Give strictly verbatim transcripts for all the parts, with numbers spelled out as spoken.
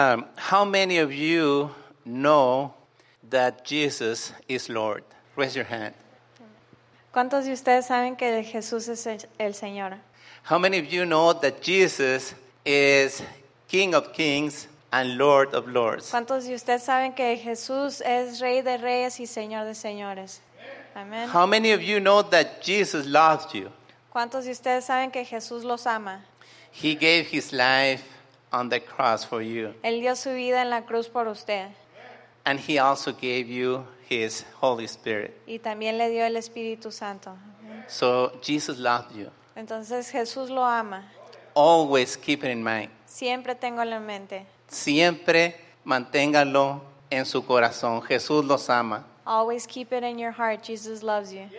Um, how many of you know that Jesus is Lord? Raise your hand. ¿Cuántos de ustedes saben que Jesús es el, el Señor? How many of you know that Jesus is King of Kings and Lord of Lords? ¿Cuántos de ustedes saben que Jesús es Rey de Reyes y Señor de Señores? Amén. How many of you know that Jesus loves you? ¿Cuántos de ustedes saben que Jesús los ama? He gave his life on the cross for you. Él dio su vida en la cruz por usted. And he also gave you his Holy Spirit. Y también le dio el Espíritu Santo. So Jesus loved you. Entonces Jesús lo ama. Always keep it in mind. Siempre tengo en mente. Siempre manténgalo en su corazón. Jesús los ama. Always keep it in your heart. Jesus loves you.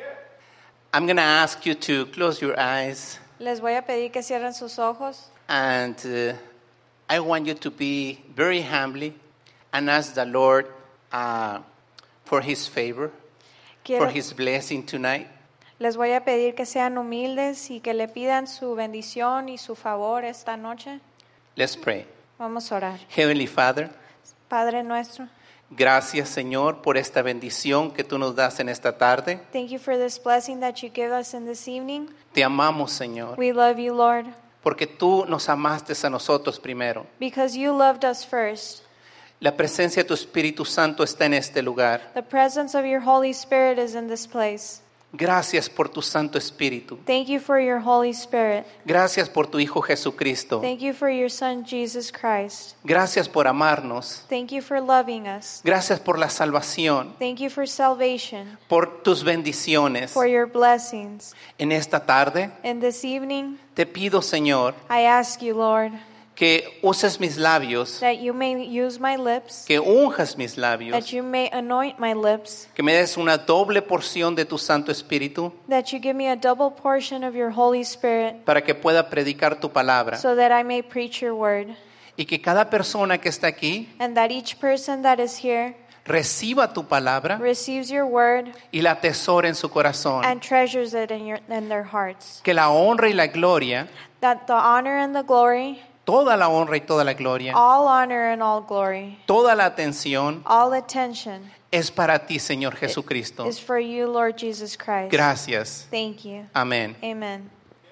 I'm going to ask you to close your eyes. Les voy a pedir que cierren sus ojos. And uh, I want you to be very humbly and ask the Lord uh, for his favor, Quiero, for his blessing tonight. les voy a pedir que sean humildes y que le pidan su bendición y su favor esta noche. Let's pray. Vamos a orar. Heavenly Father, Padre nuestro, gracias, Señor, por esta bendición que tú nos das en esta tarde. thank you for this blessing that you give us in this evening. Te amamos, Señor, We love you, Lord, porque tú nos amaste a nosotros primero. because you loved us first. La presencia de tu Espíritu Santo está en este lugar. The presence of your Holy Spirit is in this place. Gracias por tu Santo Espíritu. Thank you for your Holy Spirit. Gracias por tu Hijo Jesucristo. Thank you for your Son, Jesus Christ. Gracias por amarnos. Thank you for loving us. Gracias por la salvación, Thank you for salvation, por tus bendiciones. for your blessings. En esta tarde And this evening, te pido, Señor, I ask you, Lord, que uses mis labios, that you may use my lips, que unjas mis that labios, you may anoint my lips, que me des una doble porción de tu Santo Espíritu that you give me a double portion of your Holy Spirit, para que pueda predicar tu palabra. so that I may preach your word, Y que cada persona que está aquí and that each person that is here reciba tu palabra receives your word y la atesore en su corazón. and treasures it in, your, in their hearts, Que la honra y la gloria, that the honor and the glory, toda la honra y toda la gloria, all honor and all glory, toda la atención all attention es para ti, Señor Jesucristo. is for you, Lord Jesus Christ. Gracias. Thank you. Amén. Amen.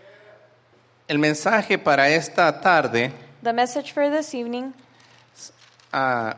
El mensaje para esta tarde The message for this evening, ah,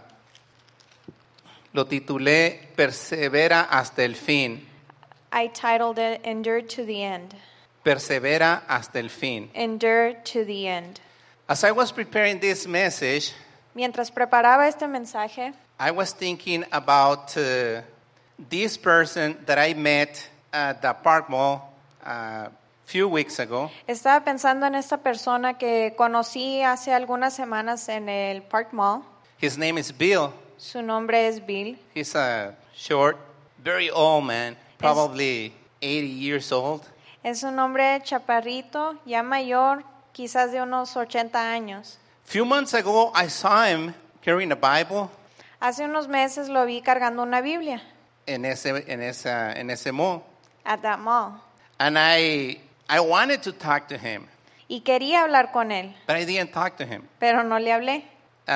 lo titulé Persevera hasta el fin. I titled it Endure to the End. Persevera hasta el fin. Endure to the end. As I was preparing this message, Mientras preparaba este mensaje, I was thinking about uh, this person that I met at the Park Mall a few weeks ago. estaba pensando en esta persona que conocí hace algunas semanas en el Park Mall. His name is Bill. Su nombre es Bill. He's a short, very old man, probably eighty years old. Es un hombre chaparrito, ya mayor, quizás de unos ochenta años. Few months ago, I saw him carrying a Bible Hace unos meses lo vi cargando una Biblia en ese, en esa, en ese mall. at that mall. And I, I wanted to talk to him, Y quería hablar con él, but I didn't talk to him. pero no le hablé.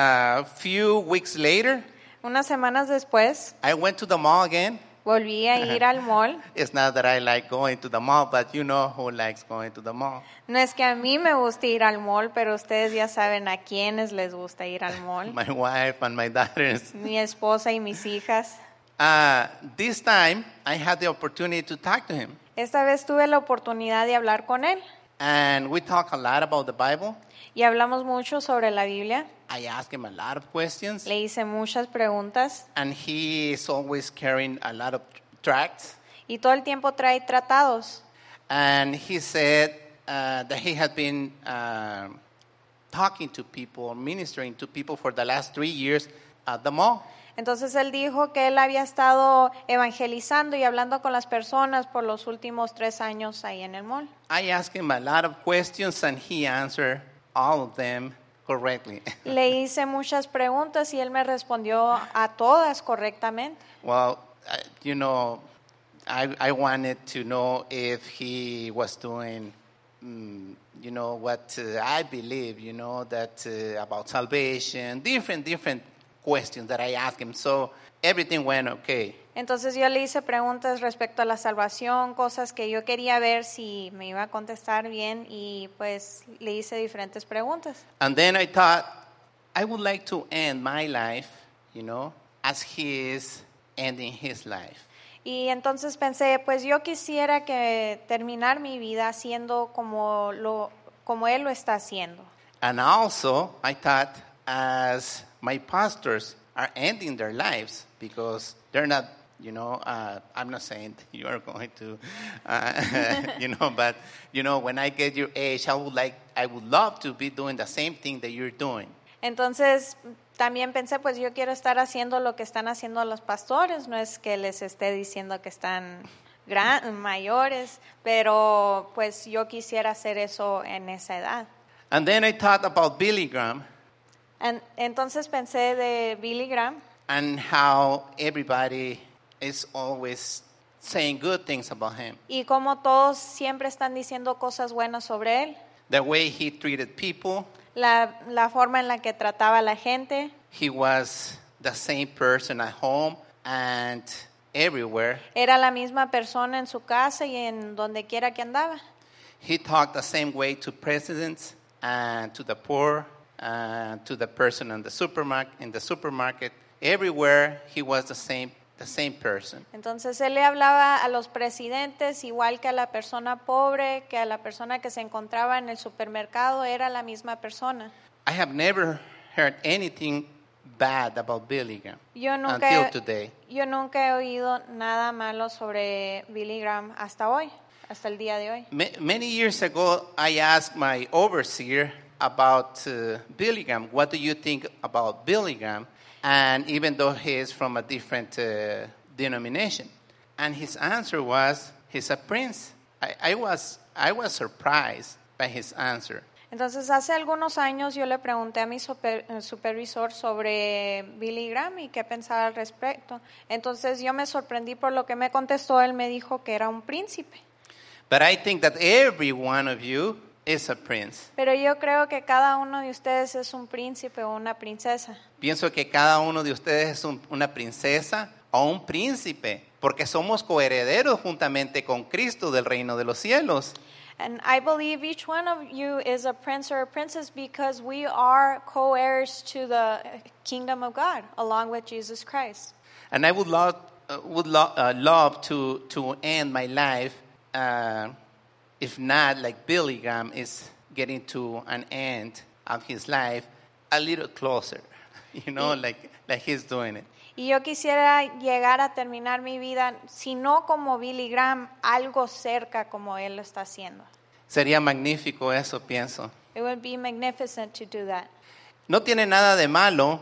A few weeks later, Unas semanas después, I went to the mall again. volví a ir al mall. It's not that I like going to the mall, but you know who likes going to the mall. No es que a mí me guste ir al mall, pero ustedes ya saben a quiénes les gusta ir al mall. My wife and my daughters. Mi esposa y mis hijas. Uh, this time, I had the opportunity to talk to him. Esta vez tuve la oportunidad de hablar con él And we talked a lot about the Bible. y hablamos mucho sobre la Biblia. I asked him a lot of questions. Le hice muchas preguntas And he is always carrying a lot of tracts. y todo el tiempo trae tratados. And he said uh, that he had been uh, talking to people, ministering to people for the last three years at the mall. Entonces él dijo que él había estado evangelizando y hablando con las personas por los últimos tres años ahí en el mall. I asked him a lot of questions and he answered all of them correctly. Le hice muchas preguntas y él me respondió a todas correctamente. Well, uh, you know, I, I wanted to know if he was doing mm, you know, what uh, I believe, you know, that uh, about salvation, different, different questions that I asked him. So everything went okay. Entonces yo le hice preguntas respecto a la salvación, cosas que yo quería ver si me iba a contestar bien y pues le hice diferentes preguntas. And then I thought, I would like to end my life, you know, as he is ending his life. Y entonces pensé, pues yo quisiera que terminar mi vida haciendo como lo como él lo está haciendo. And also, I thought, as my pastors are ending their lives, because they're not, you know, uh, I'm not saying that you are going to, uh, you know, but, you know, when I get your age, I would like, I would love to be doing the same thing that you're doing. Entonces también pensé, pues yo quiero estar haciendo lo que están haciendo los pastores, no es que les esté diciendo que están gran, mayores, pero pues yo quisiera hacer eso en esa edad. And then I thought about Billy Graham En, entonces pensé de Billy Graham and how everybody is always saying good things about him. y cómo todos siempre están diciendo cosas buenas sobre él, The way he treated people, la, la forma en la que trataba a la gente. he was the same person at home and everywhere. Era la misma persona en su casa y en donde quiera que andaba. He talked the same way to presidents and to the poor, and to the person in the supermarket. In the supermarket, everywhere he was the same, the same person. Entonces él le hablaba a los presidentes igual que a la persona pobre, que a la persona que se encontraba en el supermercado, era la misma persona. I have never heard anything bad about Billy Graham Yo nunca, until he, today. yo nunca he oído nada malo sobre Billy Graham hasta hoy, hasta el día de hoy. Ma- Many years ago, I asked my overseer about uh, Billy Graham. What do you think about Billy Graham? And even though he is from a different uh, denomination, and his answer was, "He's a prince." I, I was I was surprised by his answer. Entonces hace algunos años yo le pregunté a mi super, eh, supervisor sobre Billy Graham y qué pensaba al respecto. Entonces yo me sorprendí por lo que me contestó. Él me dijo que era un príncipe. But I think that every one of you is a prince. Pero yo creo que cada uno de ustedes es un príncipe o una princesa. Pienso que cada uno de ustedes es un- una princesa o un príncipe, porque somos coherederos juntamente con Cristo del reino de los cielos. And I believe each one of you is a prince or a princess because we are co-heirs to the kingdom of God along with Jesus Christ. And I would love, uh, would lo- uh, love to, to end my life, uh, if not like Billy Graham is getting to an end of his life, a little closer, you know, like, like he's doing it. Y yo quisiera llegar a terminar mi vida, si no como Billy Graham, algo cerca como él lo está haciendo. Sería magnífico eso, pienso. It would be magnificent to do that. No tiene nada de malo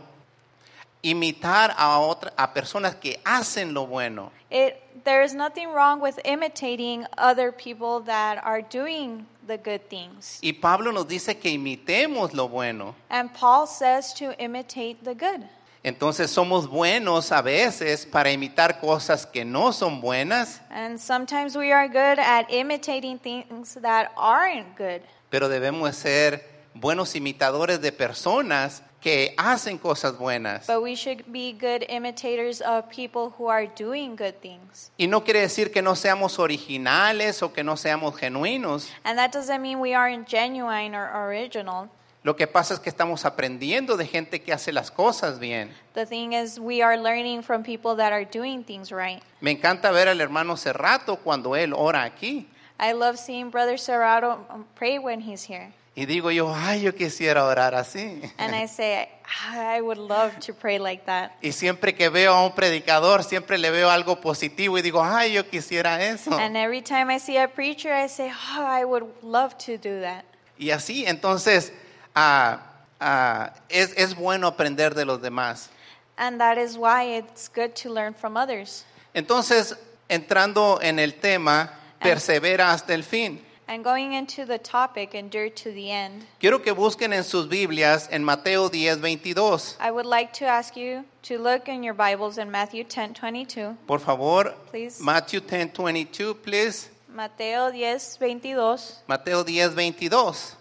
imitar a otra, a personas que hacen lo bueno. It, there is nothing wrong with imitating other people that are doing the good things. Y Pablo nos dice que imitemos lo bueno. And Paul says to imitate the good. Entonces somos buenos a veces para imitar cosas que no son buenas, And sometimes we are good at imitating things that aren't good. pero debemos ser buenos imitadores de personas que hacen cosas buenas. But we should be good imitators of people who are doing good things. Y no quiere decir que no seamos originales o que no seamos genuinos. And that doesn't mean we aren't genuine or original. Lo que pasa es que estamos aprendiendo de gente que hace las cosas bien. The thing is, we are learning from people that are doing things right. Me encanta ver al hermano Cerrato cuando él ora aquí. I love seeing Brother Serrato um, pray when he's here. Y digo yo, ay, yo quisiera orar así. And I say, I would love to pray like that. Y siempre que veo a un predicador, siempre le veo algo positivo y digo, ay, yo quisiera eso. And every time I see a preacher, I say, oh, I would love to do that. Y así, entonces, ah, ah, es, es bueno aprender de los demás. And that is why it's good to learn from others. Entonces, entrando en el tema, persevera hasta el fin. And going into the topic, endure to the end, Quiero que busquen en sus Biblias en Mateo diez veintidós. I would like to ask you to look in your Bibles in Matthew ten twenty-two. Por favor, Please. Matthew ten twenty-two, please. Mateo diez veintidós. Mateo diez veintidós.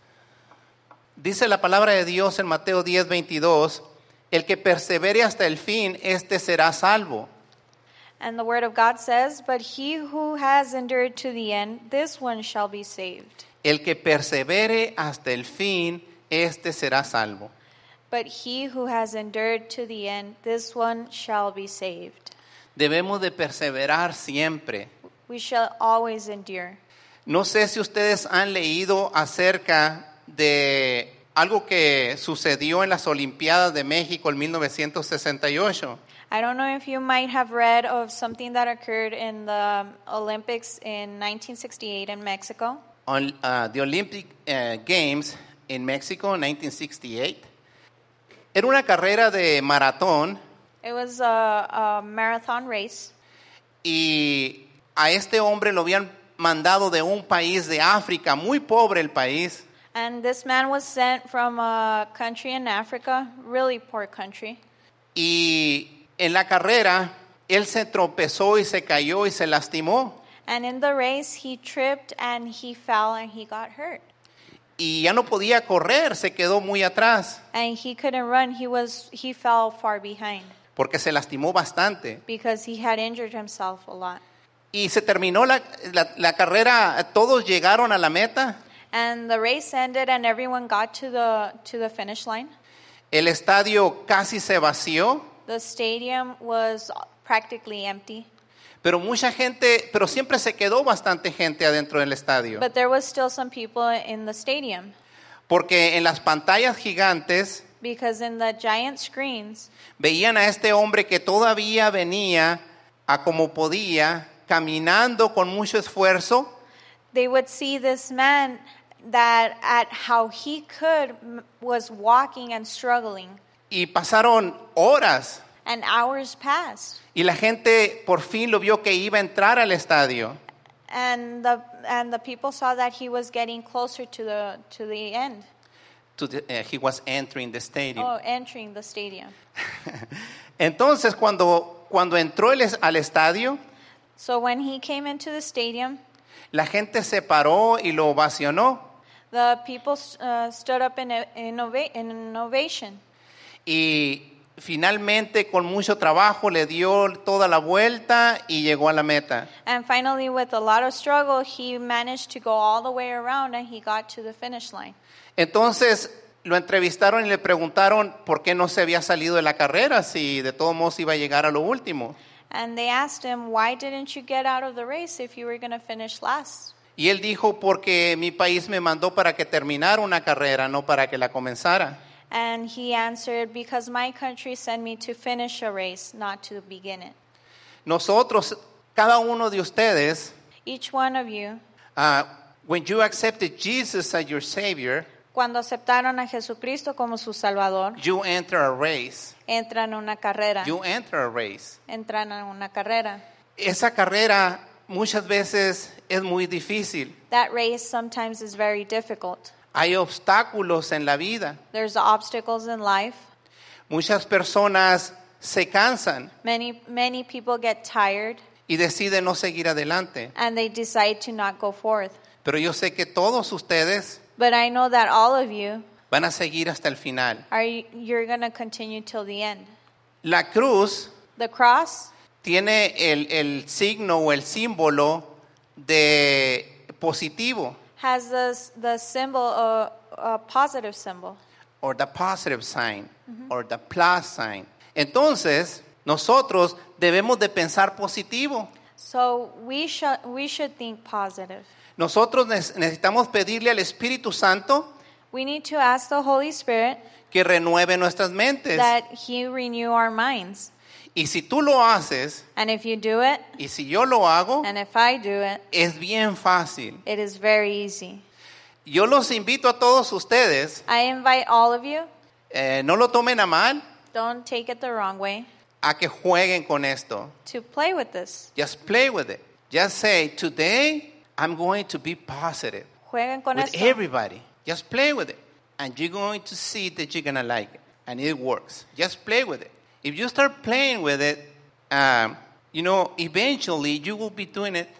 Dice la palabra de Dios en Mateo diez veintidós, el que persevere hasta el fin, este será salvo. And the word of God says, but he who has endured to the end, this one shall be saved. El que persevere hasta el fin, este será salvo. But he who has endured to the end, this one shall be saved. Debemos de perseverar siempre. We shall always endure. No sé si ustedes han leído acerca de algo que sucedió en las Olimpiadas de México en mil novecientos sesenta y ocho. I don't know if you might have read of something that occurred in the Olympics in nineteen sixty-eight in Mexico. On uh, the Olympic uh, Games in Mexico in nineteen sixty-eight. Era una carrera de maratón. It was a, a marathon race. Y a este hombre lo habían mandado de un país de África, muy pobre el país. And this man was sent from a country in Africa, really poor country. Y en la carrera, él se tropezó y se cayó y se lastimó. And in the race, he tripped and he fell and he got hurt. Y ya no podía correr, se quedó muy atrás. And he couldn't run. He was he fell far behind Porque se lastimó bastante. because he had injured himself a lot. Y se terminó la, la, la carrera, todos llegaron a la meta. And the race ended and everyone got to the to the finish line. El estadio casi se vació, The stadium was practically empty, pero mucha gente, pero siempre se quedó bastante gente adentro del estadio. but there was still some people in the stadium Porque en las pantallas gigantes because in the giant screens veían a este hombre que todavía venía a como podía, caminando con mucho esfuerzo, they would see this man that at how he could m- was walking and struggling, y pasaron horas and hours passed, y la gente por fin lo vio que iba a entrar al estadio. and the and the people saw that he was getting closer to the to the end. To the- uh, he was entering the stadium. Oh, entering the stadium. Entonces cuando, cuando entró el es- al estadio, So when he came into the stadium, la gente se paró y lo ovacionó. the people uh, stood up in, in, ova- in ovation. Y finalmente con mucho trabajo le dio toda la vuelta y llegó a la meta. And finally, with a lot of struggle, he managed to go all the way around and he got to the finish line. Entonces lo entrevistaron y le preguntaron por qué no se había salido de la carrera si de todos modos iba a llegar a lo último. And they asked him, why didn't you get out of the race if you were going to finish last? Y él dijo, porque mi país me mandó para que terminara una carrera, no para que la comenzara. And he answered, because my country sent me to finish a race, not to begin it. Nosotros, cada uno de ustedes, Each one of you, uh, when you accepted Jesus as your Savior, cuando aceptaron a Jesucristo como su Salvador, you enter a race. entran en una carrera. You enter a race. Entran en una carrera. Esa carrera muchas veces es muy difícil. That race sometimes is very difficult. Hay obstáculos en la vida. There's obstacles in life. Muchas personas se cansan Many, many people get tired y deciden no seguir adelante. and they decide to not go forth. Pero yo sé que todos ustedes But I know that all of you van a seguir hasta el final. are you're going to continue till the end. La cruz The cross tiene el, el signo o el símbolo de positivo, has this, the symbol, uh, a positive symbol. or the positive sign, or the plus sign. Entonces, nosotros debemos de pensar positivo. So we should we should think positive. Nosotros ne- necesitamos pedirle al Espíritu Santo We need to ask the Holy Spirit que renueve nuestras mentes. that He renew our minds. Y si tú lo haces, And if you do it, y si yo lo hago, and if I do it, es bien fácil. it is very easy. Yo los invito a todos ustedes, I invite all of you, eh, no lo tomen a mal, don't take it the wrong way, a que jueguen con esto. to play with this. Just play with it. Just say, today I'm going to be positive Jueguen con with esto. everybody. Just play with it. And you're going to see that you're going to like it. And it works. Just play with it. If you start playing with it, um, you know, eventually you will be doing it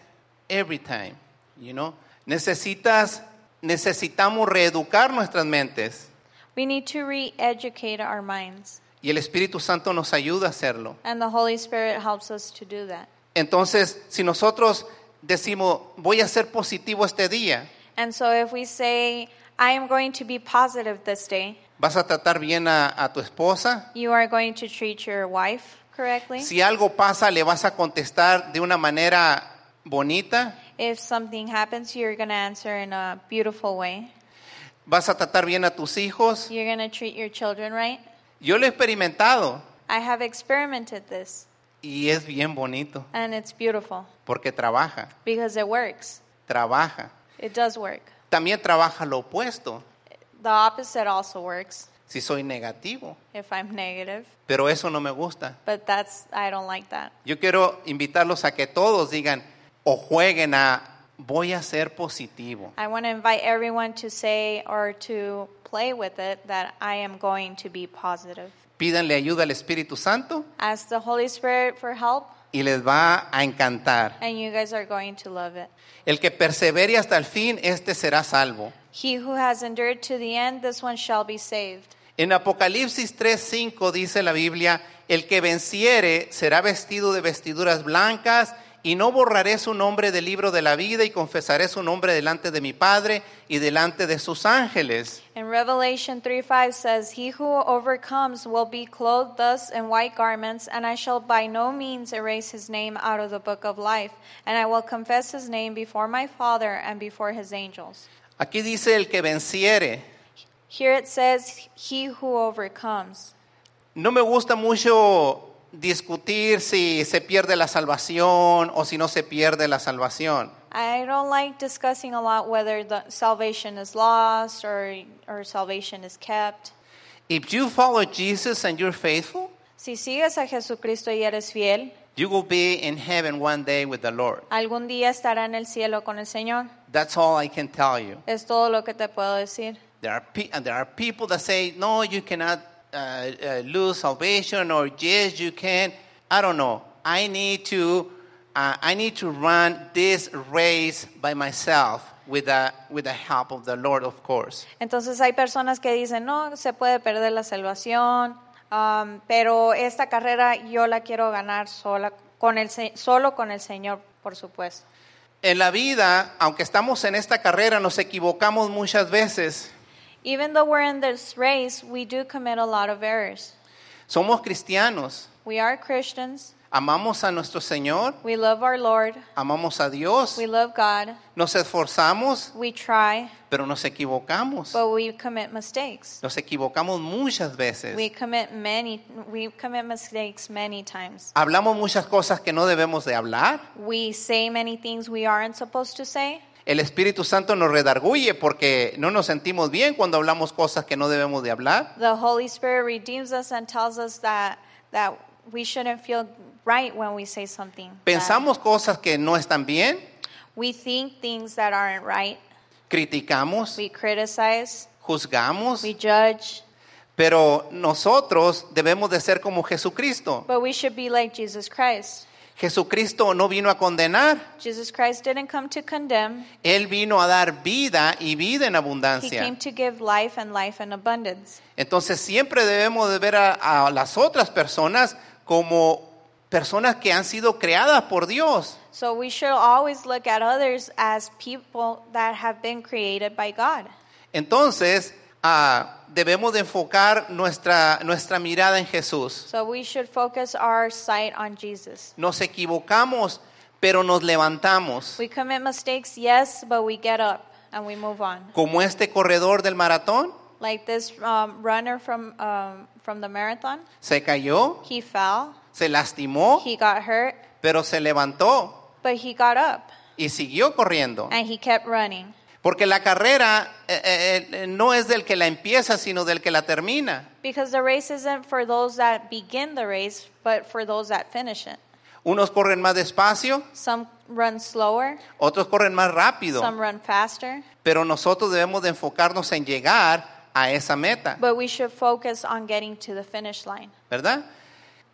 every time, you know. Necesitas, necesitamos reeducar nuestras mentes We need to re-educate our minds. y el Espíritu Santo nos ayuda a hacerlo. And the Holy Spirit helps us to do that. Entonces, si nosotros decimos, voy a ser positivo este día, And so if we say, I am going to be positive this day, vas a tratar bien a, a tu esposa. you are going to treat your wife correctly. Si algo pasa, le vas a contestar de una manera bonita. If something happens, you're going to answer in a beautiful way. Vas a tratar bien a tus hijos. You're going to treat your children right. Yo lo he experimentado I have experimented this, y es bien bonito and it's beautiful porque trabaja, because it works. trabaja. It does work. También trabaja lo opuesto, The opposite also works si soy negativo, if I'm negative, pero eso no me gusta. but that's I don't like that. Yo quiero invitarlos a que todos digan o jueguen a voy a ser positivo. I want to invite everyone to say or to play with it that I am going to be positive. Pídanle ayuda al Espíritu Santo Ask the Holy Spirit for help, y les va a encantar. and you guys are going to love it. El que persevere hasta el fin, este será salvo. He who has endured to the end, this one shall be saved. En Apocalipsis tres cinco dice la Biblia, el que venciere será vestido de vestiduras blancas y no borraré su nombre del libro de la vida y confesaré su nombre delante de mi Padre y delante de sus ángeles. In Revelation three five says, He who overcomes will be clothed thus in white garments, and I shall by no means erase his name out of the book of life, and I will confess his name before my Father and before his angels. Aquí dice el que venciere. Here it says, He who overcomes. No me gusta mucho discutir si se pierde la salvación o si no se pierde la salvación. I don't like discussing a lot whether the salvation is lost or, or salvation is kept. If you follow Jesus and you're faithful, Si sigues a Jesucristo y eres fiel, you will be in heaven one day with the Lord. algún día estará en el cielo con el Señor. That's all I can tell you. Es todo lo que te puedo decir. There are pe- and there are people that say, no, you cannot uh, uh, lose salvation, or yes, you can. I don't know. I need to, uh, I need to run this race by myself with the with the help of the Lord, of course. Entonces hay personas que dicen, no, se puede perder la salvación, um, pero esta carrera yo la quiero ganar sola, con el, se- solo con el Señor, por supuesto. En la vida, aunque estamos en esta carrera, nos equivocamos muchas veces. Even though we're in this race, we do commit a lot of errors. Somos cristianos, We are Christians. amamos a nuestro Señor, We love our Lord. amamos a Dios, We love God. nos esforzamos, We try, pero nos equivocamos. but we commit mistakes. Nos equivocamos muchas veces. We commit many, we commit mistakes many times. Hablamos muchas cosas que no debemos de hablar. We say many things we aren't supposed to say. El Espíritu Santo nos redarguye porque no nos sentimos bien cuando hablamos cosas que no debemos de hablar. The Holy Spirit redeems us and tells us that that we shouldn't feel right when we say something bad. Pensamos cosas que no están bien, We think things that aren't right. criticamos, We criticize. juzgamos, We judge. pero nosotros debemos de ser como Jesucristo. But we should be like Jesus Christ. Jesucristo no vino a condenar, Jesus Christ didn't come to condemn. Él vino a dar vida y vida en He abundancia. came to give life and life in abundance. Entonces siempre debemos de ver a, a las otras personas como personas que han sido creadas por Dios. So we should always look at others as people that have been created by God. Entonces ah, debemos de enfocar nuestra, nuestra mirada en Jesús. So we should focus our sight on Jesus. Nos equivocamos, pero nos levantamos. We commit mistakes, yes, but we get up and we move on. Como este corredor del maratón, Like this um, runner from um, from the marathon, se cayó, he fell, se lastimó, he got hurt, pero se levantó but he got up y siguió corriendo. and he kept running. Porque la carrera eh, eh, eh, no es del que la empieza, sino del que la termina. Because the race isn't for those that begin the race, but for those that finish it. Unos corren más despacio, Some run slower, otros corren más rápido, some run faster, pero nosotros debemos de enfocarnos en llegar a esa meta, but we should focus on getting to the finish line. ¿verdad?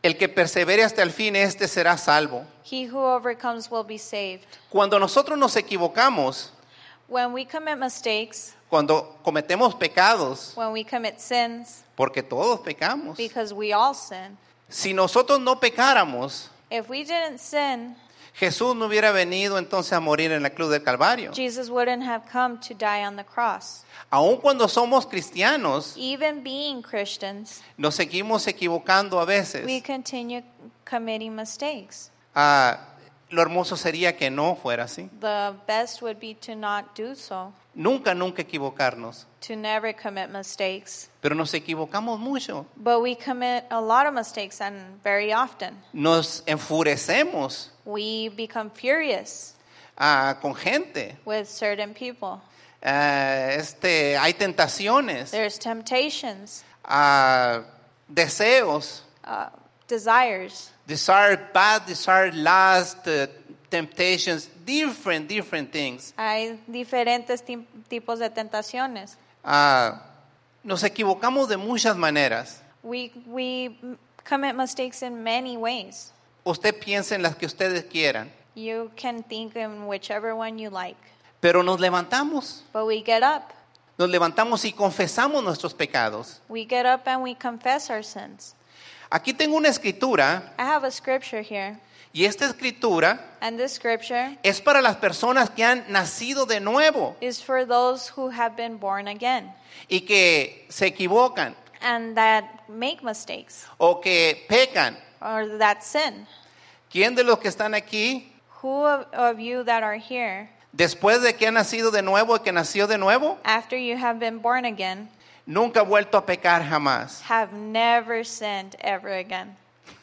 El que persevere hasta el fin, este será salvo. He who overcomes will be saved. Cuando nosotros nos equivocamos, When we commit mistakes, cuando cometemos pecados, when we commit sins, porque todos pecamos. because we all sin, Si nosotros no pecáramos, if we didn't sin, Jesús no hubiera venido entonces a morir en la cruz del Calvario. Jesus wouldn't have come to die on the cross. Aun cuando somos cristianos, Even being Christians, nos seguimos equivocando a veces. we continue committing mistakes. Ah, lo hermoso sería que no fuera así. The best would be to not do so, Nunca, nunca equivocarnos. to never commit mistakes. Pero nos equivocamos mucho. But we commit a lot of mistakes, and very often Nos enfurecemos we become furious ah, con gente. with certain people. Ah, este, hay tentaciones, There's temptations, ah, deseos, uh, desires, desire, bad desire, lust, uh, temptations, different, different things. hay diferentes ti- tipos de tentaciones. Ah, nos equivocamos de muchas maneras. We, we m- commit mistakes in many ways. Usted piensa en las que ustedes quieran, You can think in whichever one you like. pero nos levantamos, But we get up. nos levantamos y confesamos nuestros pecados. We get up and we confess our sins. Aquí tengo una escritura I have a scripture here. y esta escritura And this scripture es para las personas que han nacido de nuevo is for those who have been born again y que se equivocan and that make mistakes o que pecan. or that sin. ¿Quién de los que están aquí, Who of, of you that are here, después de que ha nacido de nuevo y que nació de nuevo, after you have been born again, nunca ha vuelto a pecar jamás? have never sinned ever again?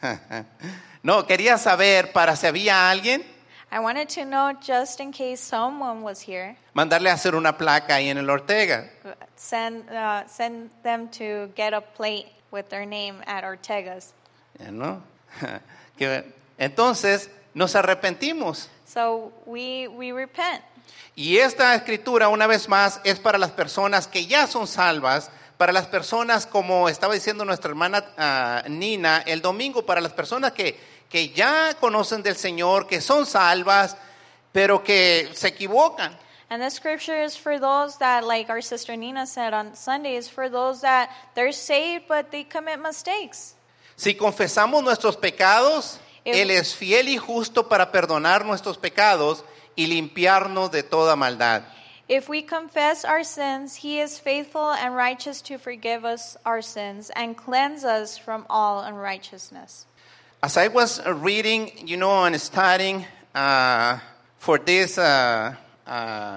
No, quería saber para si había alguien, I wanted to know, just in case someone was here, mandarle a hacer una placa ahí en el Ortega. send uh, send them to get a plate with their name at Ortega's. Ya, ¿no? Que- Entonces nos arrepentimos. So we we repent. Y esta escritura, una vez más, es para las personas que ya son salvas, para las personas, como estaba diciendo nuestra hermana ah, Nina el domingo, para las personas que, que ya conocen del Señor, que son salvas, pero que se equivocan. And the scripture is for those that, like our sister Nina said on Sunday, is for those that they're saved but they commit mistakes. Si confesamos nuestros pecados, If- Él es fiel y justo para perdonar nuestros pecados y limpiarnos de toda maldad. If we confess our sins, he is faithful and righteous to forgive us our sins and cleanse us from all unrighteousness. As I was uh, reading, you know, and studying uh, for this uh, uh,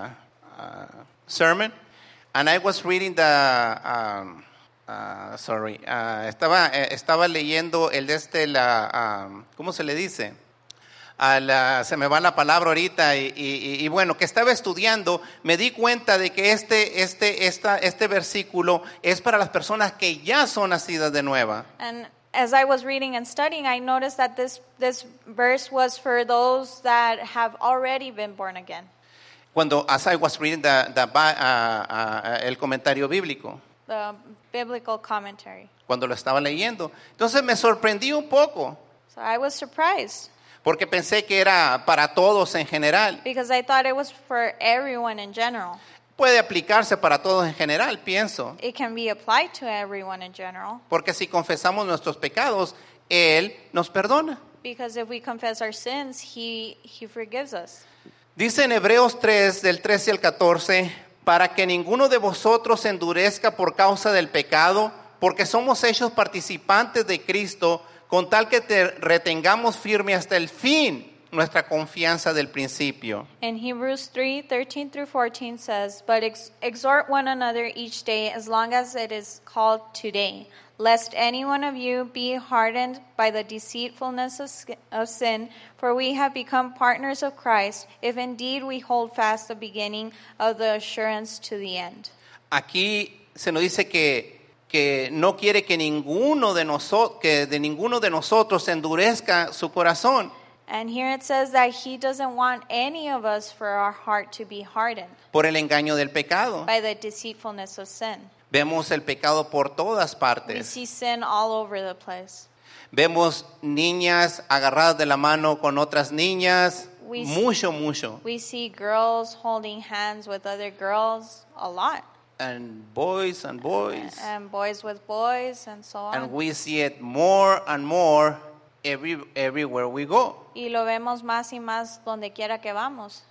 uh, sermon, and I was reading the, um, uh, sorry, uh, estaba, eh, estaba leyendo el de este, la, um, ¿cómo se le dice? A la, se me va la palabra ahorita y, y, y bueno, que estaba estudiando, me di cuenta de que este, este, esta, este versículo es para las personas que ya son nacidas de nueva. And as I was reading and studying, I noticed that this, this verse was for those that have already been born again. Cuando, as I was reading the, the, uh, uh, el comentario bíblico, The biblical commentary. cuando lo estaba leyendo. Entonces me sorprendí un poco, So I was surprised porque pensé que era para todos en general. because I thought it was for everyone in general. Puede aplicarse para todos en general, pienso. It can be applied to everyone in general. Porque si confesamos nuestros pecados, Él nos perdona. Because if we confess our sins, he, he forgives us. Dice en Hebreos tres, del trece al catorce, para que ninguno de vosotros se endurezca por causa del pecado, porque somos hechos participantes de Cristo, con tal que te retengamos firme hasta el fin nuestra confianza del principio. In Hebrews three, thirteen through fourteen says, But ex- exhort one another each day as long as it is called today, lest any one of you be hardened by the deceitfulness of, sk- of sin, for we have become partners of Christ, if indeed we hold fast the beginning of the assurance to the end. Aquí se nos dice que, que no quiere que ninguno de nosotros, que de ninguno de nosotros se endurezca su corazón. And here it says that he doesn't want any of us for our heart to be hardened Por el engaño del pecado. by the deceitfulness of sin. Vemos el pecado por todas We partes. see sin all over the place. Vemos niñas agarradas de la mano con otras niñas, We- mucho, mucho. We see girls holding hands with other girls a lot, And boys and boys. and boys with boys, and so on. And we see it more and more every, everywhere we go. Y lo vemos más y más donde quiera que vamos.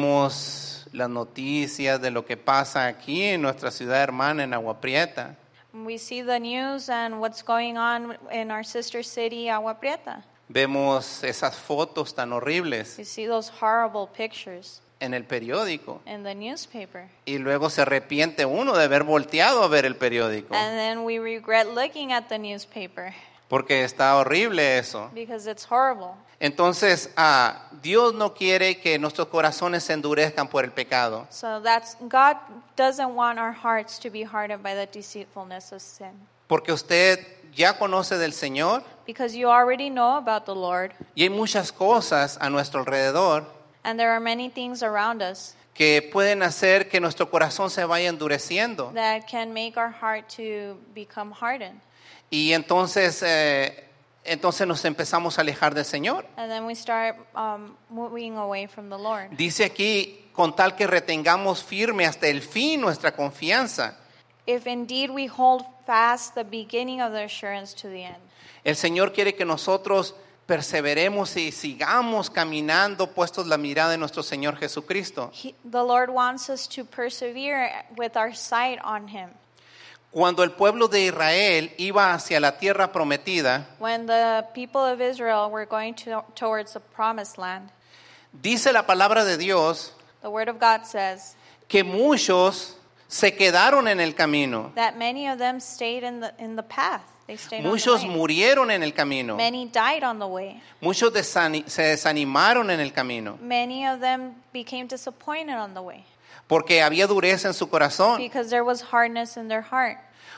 Vemos las noticias de lo que pasa aquí en nuestra ciudad hermana, en Agua Prieta. We see the news and what's going on in our sister city, Agua Prieta. Vemos esas fotos tan horribles We see those horrible pictures en el periódico. in the newspaper. Y luego se arrepiente uno de haber volteado a ver el periódico. And then we regret looking at the newspaper Porque está horrible eso. because it's horrible. Entonces, ah, Dios no quiere que nuestros corazones se endurezcan por el pecado. So that's God doesn't want our hearts to be hardened by the deceitfulness of sin. Porque usted ya conoce del Señor Because you already know about the Lord, y hay muchas cosas a nuestro alrededor and there are many things around us que pueden hacer que nuestro corazón se vaya endureciendo. that can make our heart to become hardened. Y entonces, eh, entonces nos empezamos a alejar del Señor. And then we start um, moving away from the Lord. Dice aquí, con tal que retengamos firme hasta el fin nuestra confianza. If indeed we hold fast the beginning of the assurance to the end. El Señor quiere que nosotros perseveremos y sigamos caminando puestos la mirada en nuestro Señor Jesucristo. He, the Lord wants us to persevere with our sight on Him. Cuando el pueblo de Israel iba hacia la tierra prometida, When the people of Israel were going to, towards the promised land, dice la palabra de Dios the Word of God says que muchos se quedaron en el camino. that many of them stayed in the, in the path. They stayed Muchos on the way. murieron en el camino. Many died on the way. Muchos desani- se desanimaron en el camino Many of them became disappointed on the way porque había dureza en su corazón. because there was hardness in their heart.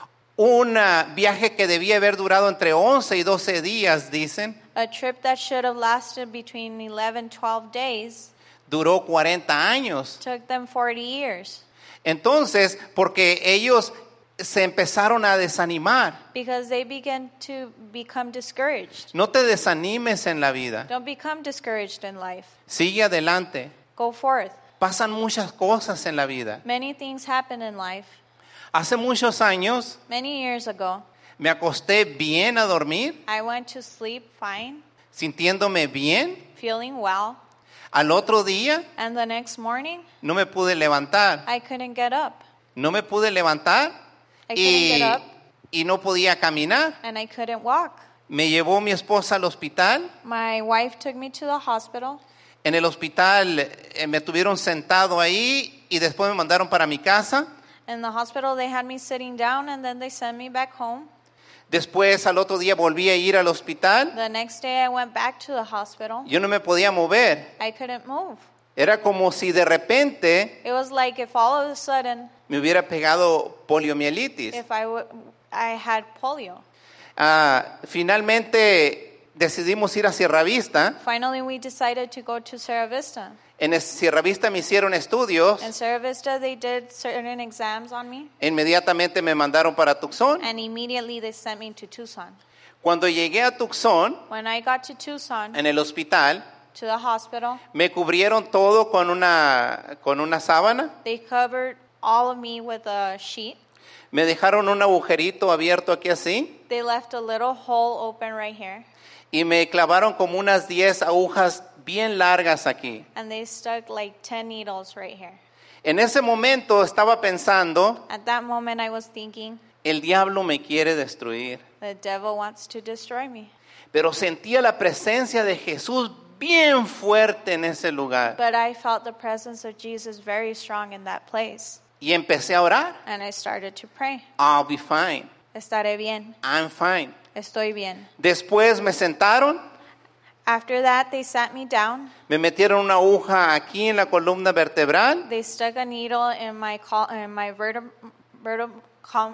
Un ah, viaje que debía haber durado entre once y doce días, dicen, A trip that should have lasted between eleven, twelve days duró cuarenta años. took them forty years Entonces, porque ellos se empezaron a desanimar. because they began to become discouraged. No te desanimes en la vida. Don't become discouraged in life. Sigue adelante. Go forth. Pasan muchas cosas en la vida. Many things happen in life. Hace muchos años Many years ago, me acosté bien a dormir, I went to sleep fine, sintiéndome bien. feeling well, Al otro día and the next morning, no me pude levantar. I couldn't get up. No me pude levantar I couldn't y, get up, y no podía caminar. and I couldn't walk. Me llevó mi esposa al hospital. My wife took me to the hospital. En el hospital eh, me tuvieron sentado ahí y después me mandaron para mi casa. In the hospital, they had me sitting down, and then they sent me back home. Después al otro día volví a ir al hospital. The next day, I went back to the hospital. Yo no me podía mover. I couldn't move. Era como si de repente It was like if all of a sudden, me hubiera pegado poliomielitis. if I, w- I had polio. Ah, finalmente decidimos ir a Sierra Vista. Finally, we decided to go to Sierra Vista. En es- Sierra Vista me hicieron estudios. In Sierra Vista, they did certain exams on me, Inmediatamente me mandaron para Tucson. and immediately they sent me to Tucson. Cuando llegué a Tucson, When I got to Tucson, en el hospital, to the hospital, me cubrieron todo con una, con una sábana. they covered all of me with a sheet. Me dejaron un agujerito abierto aquí así. They left a little hole open right here, Y me clavaron como unas diez agujas bien largas aquí. and they stuck like ten needles right here. En ese momento estaba pensando, At that moment, I was thinking, el diablo me quiere destruir. the devil wants to destroy me. Pero sentía la presencia de Jesús bien fuerte en ese lugar. But I felt the presence of Jesus very strong in that place, Y empecé a orar. and I started to pray. I'll be fine. Estaré bien. I'm fine. Estoy bien. Después me sentaron, After that, they sat me down. me metieron una aguja aquí en la columna vertebral. They stuck a needle in my col- in my vertebr vertebr com-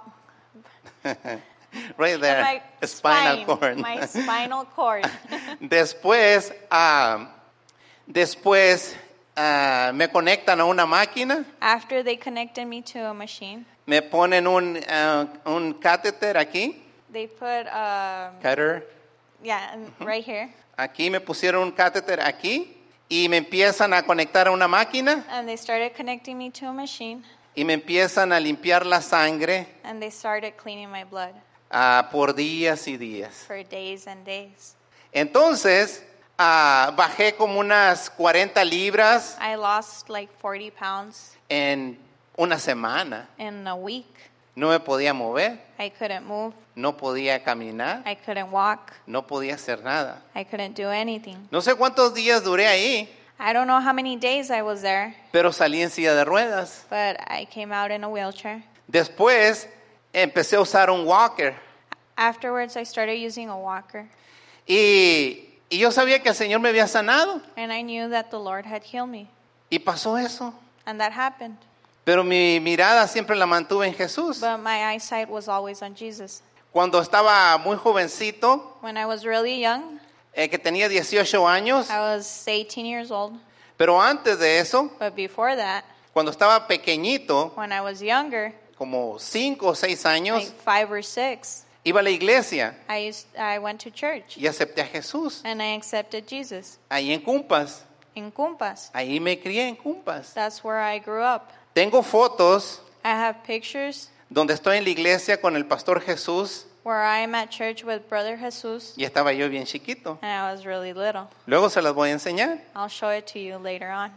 Right there, my spinal spine, cord. my spinal cord. Después, ah, después ah, me conectan a una máquina, After they connected me to a machine, me ponen un, ah, un catéter aquí, they put a, cutter, yeah, and right here. Aquí me pusieron un catéter aquí y me empiezan a conectar a una máquina And they started connecting me to a machine, y me empiezan a limpiar la sangre and they started cleaning my blood ah, por días y días. for days and days. Entonces, ah, bajé como unas cuarenta libras I lost like forty pounds en una semana. in a week. No me podía mover, I couldn't move. no podía caminar, I couldn't walk. no podía hacer nada. I couldn't do anything. No sé cuántos días duré ahí, I don't know how many days I was there, pero salí en silla de ruedas. but I came out in a wheelchair. Después empecé a usar un walker Afterwards, I started using a walker, y, y yo sabía que el Señor me había sanado and I knew that the Lord had healed me. y pasó eso. And that happened. Pero mi mirada siempre la mantuve en Jesús. But my eyesight was always on Jesus. Cuando estaba muy jovencito, When I was really young, eh, que tenía dieciocho años, I was eighteen years old. pero antes de eso, But before that, cuando estaba pequeñito, when I was younger, como cinco o seis like años, five or six, iba a la iglesia I used, I went to church y acepté a Jesús. and I accepted Jesus Ahí en Cumpas, in Cumpas. ahí me crié en Cumpas. That's where I grew up. Tengo fotos I have pictures donde estoy en la iglesia con el pastor Jesús where I'm at church with Brother Jesus, y estaba yo bien chiquito. and I was really little. Luego se las voy a enseñar. I'll show it to you later on.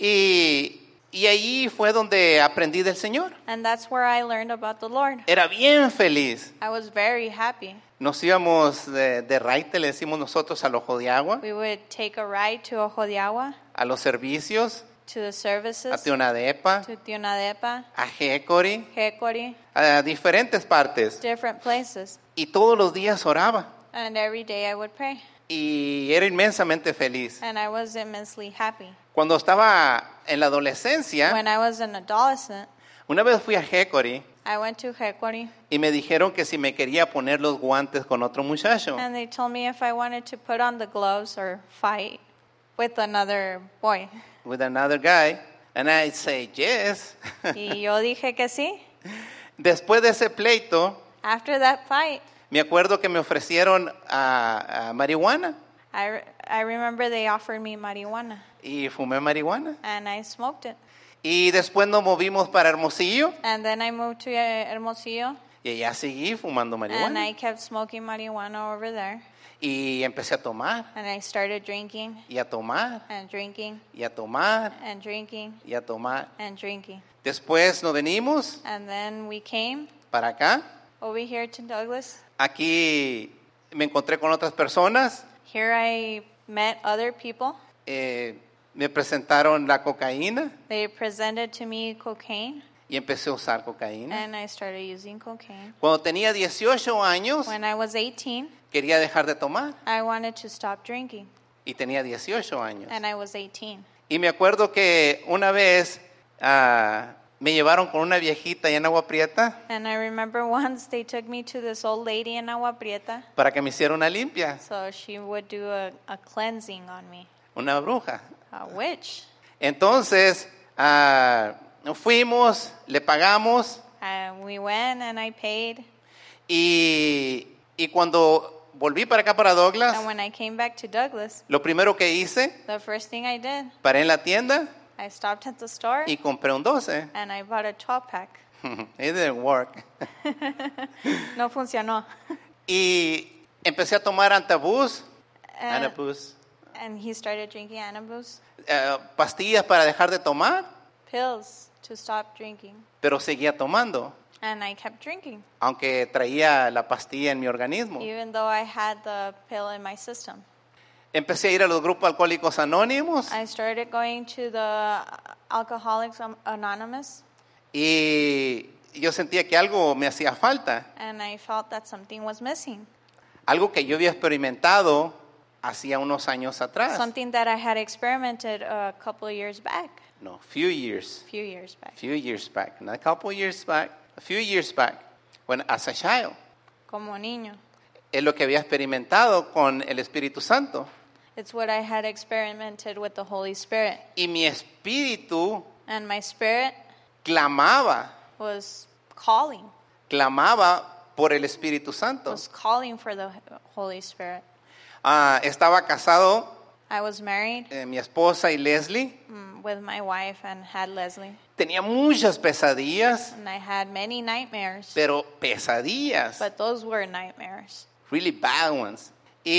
Y, y ahí fue donde aprendí del Señor. And that's where I learned about the Lord. Era bien feliz. I was very happy. Nos íbamos de, de raite, le decimos nosotros, al Ojo de Agua, We would take a ride to Ojo de Agua, a los servicios, to the a services, Teonadepa, to Tionadepa, a Jécori, Hecori, a diferentes partes. different places. Y todos los días oraba. And every day I would pray. Y era inmensamente feliz. And I was immensely happy. Cuando estaba en la adolescencia, When I was an adolescent, una vez fui a Jécori I went to Hecori, y me dijeron que si me quería poner los guantes con otro muchacho. and they told me if I wanted to put on the gloves or fight with another boy. With another guy, and I say yes. Y yo dije que sí. Después de ese pleito, After that fight, me acuerdo que me ofrecieron a, a marihuana I, re- I remember they offered me marijuana, y fumé marihuana. and I smoked it. Y después nos movimos para Hermosillo And then I moved to uh, Hermosillo, y allá seguí fumando and I marihuana. kept smoking marijuana over there. Y empecé a tomar And I started drinking y a tomar and drinking y a tomar and drinking y a tomar. and drinking. Después nos venimos And then we came para acá. over here to Douglas. Aquí me encontré con otras personas. Here I met other people. eh, me presentaron la cocaína They presented to me cocaine, y empecé a usar cocaína. and I started using cocaine. Cuando tenía dieciocho años, When I was eighteen, quería dejar de tomar I wanted to stop drinking, y tenía dieciocho años. and I was eighteen. Y me acuerdo que una vez ah, me llevaron con una viejita allá en Agua Prieta And I remember once they took me to this old lady in Agua Prieta, para que me hiciera una limpia, so she would do a, a cleansing on me. una bruja. A witch. Entonces ah, fuimos, le pagamos And we went and I paid. y, y cuando volví para acá para Douglas, And when I came back to Douglas, lo primero que hice, the first thing I did, paré en la tienda I stopped at the store y compré un doce. and I bought a twelve pack. It didn't work. No funcionó. Y empecé a tomar antabús, And, antabús, and he started drinking Antabus, eh, pastillas para dejar de tomar, pills to stop drinking. pero seguía tomando, And I kept drinking, aunque traía la pastilla en mi organismo. even though I had the pill in my system. Empecé a ir a los grupos alcohólicos anónimos I started going to the Alcoholics Anonymous, y yo sentía que algo me hacía falta, and I felt that something was missing. algo que yo había experimentado hacía unos años atrás. Something that I had experimented a couple of years back, No, few years, a few years back, few years back, not a couple years back, a few years back, when as a child. como niño. Es lo que había experimentado con el Espíritu Santo. It's what I had experimented with the Holy Spirit. Y mi espíritu And my spirit clamaba, was calling, clamaba por el Espíritu Santo. was calling for the Holy Spirit. Ah, estaba casado, I was married eh, mi esposa y Leslie. mm, with my wife and had Leslie. Tenía muchas pesadillas, And I had many nightmares, pero pesadillas, but those were nightmares. really bad ones.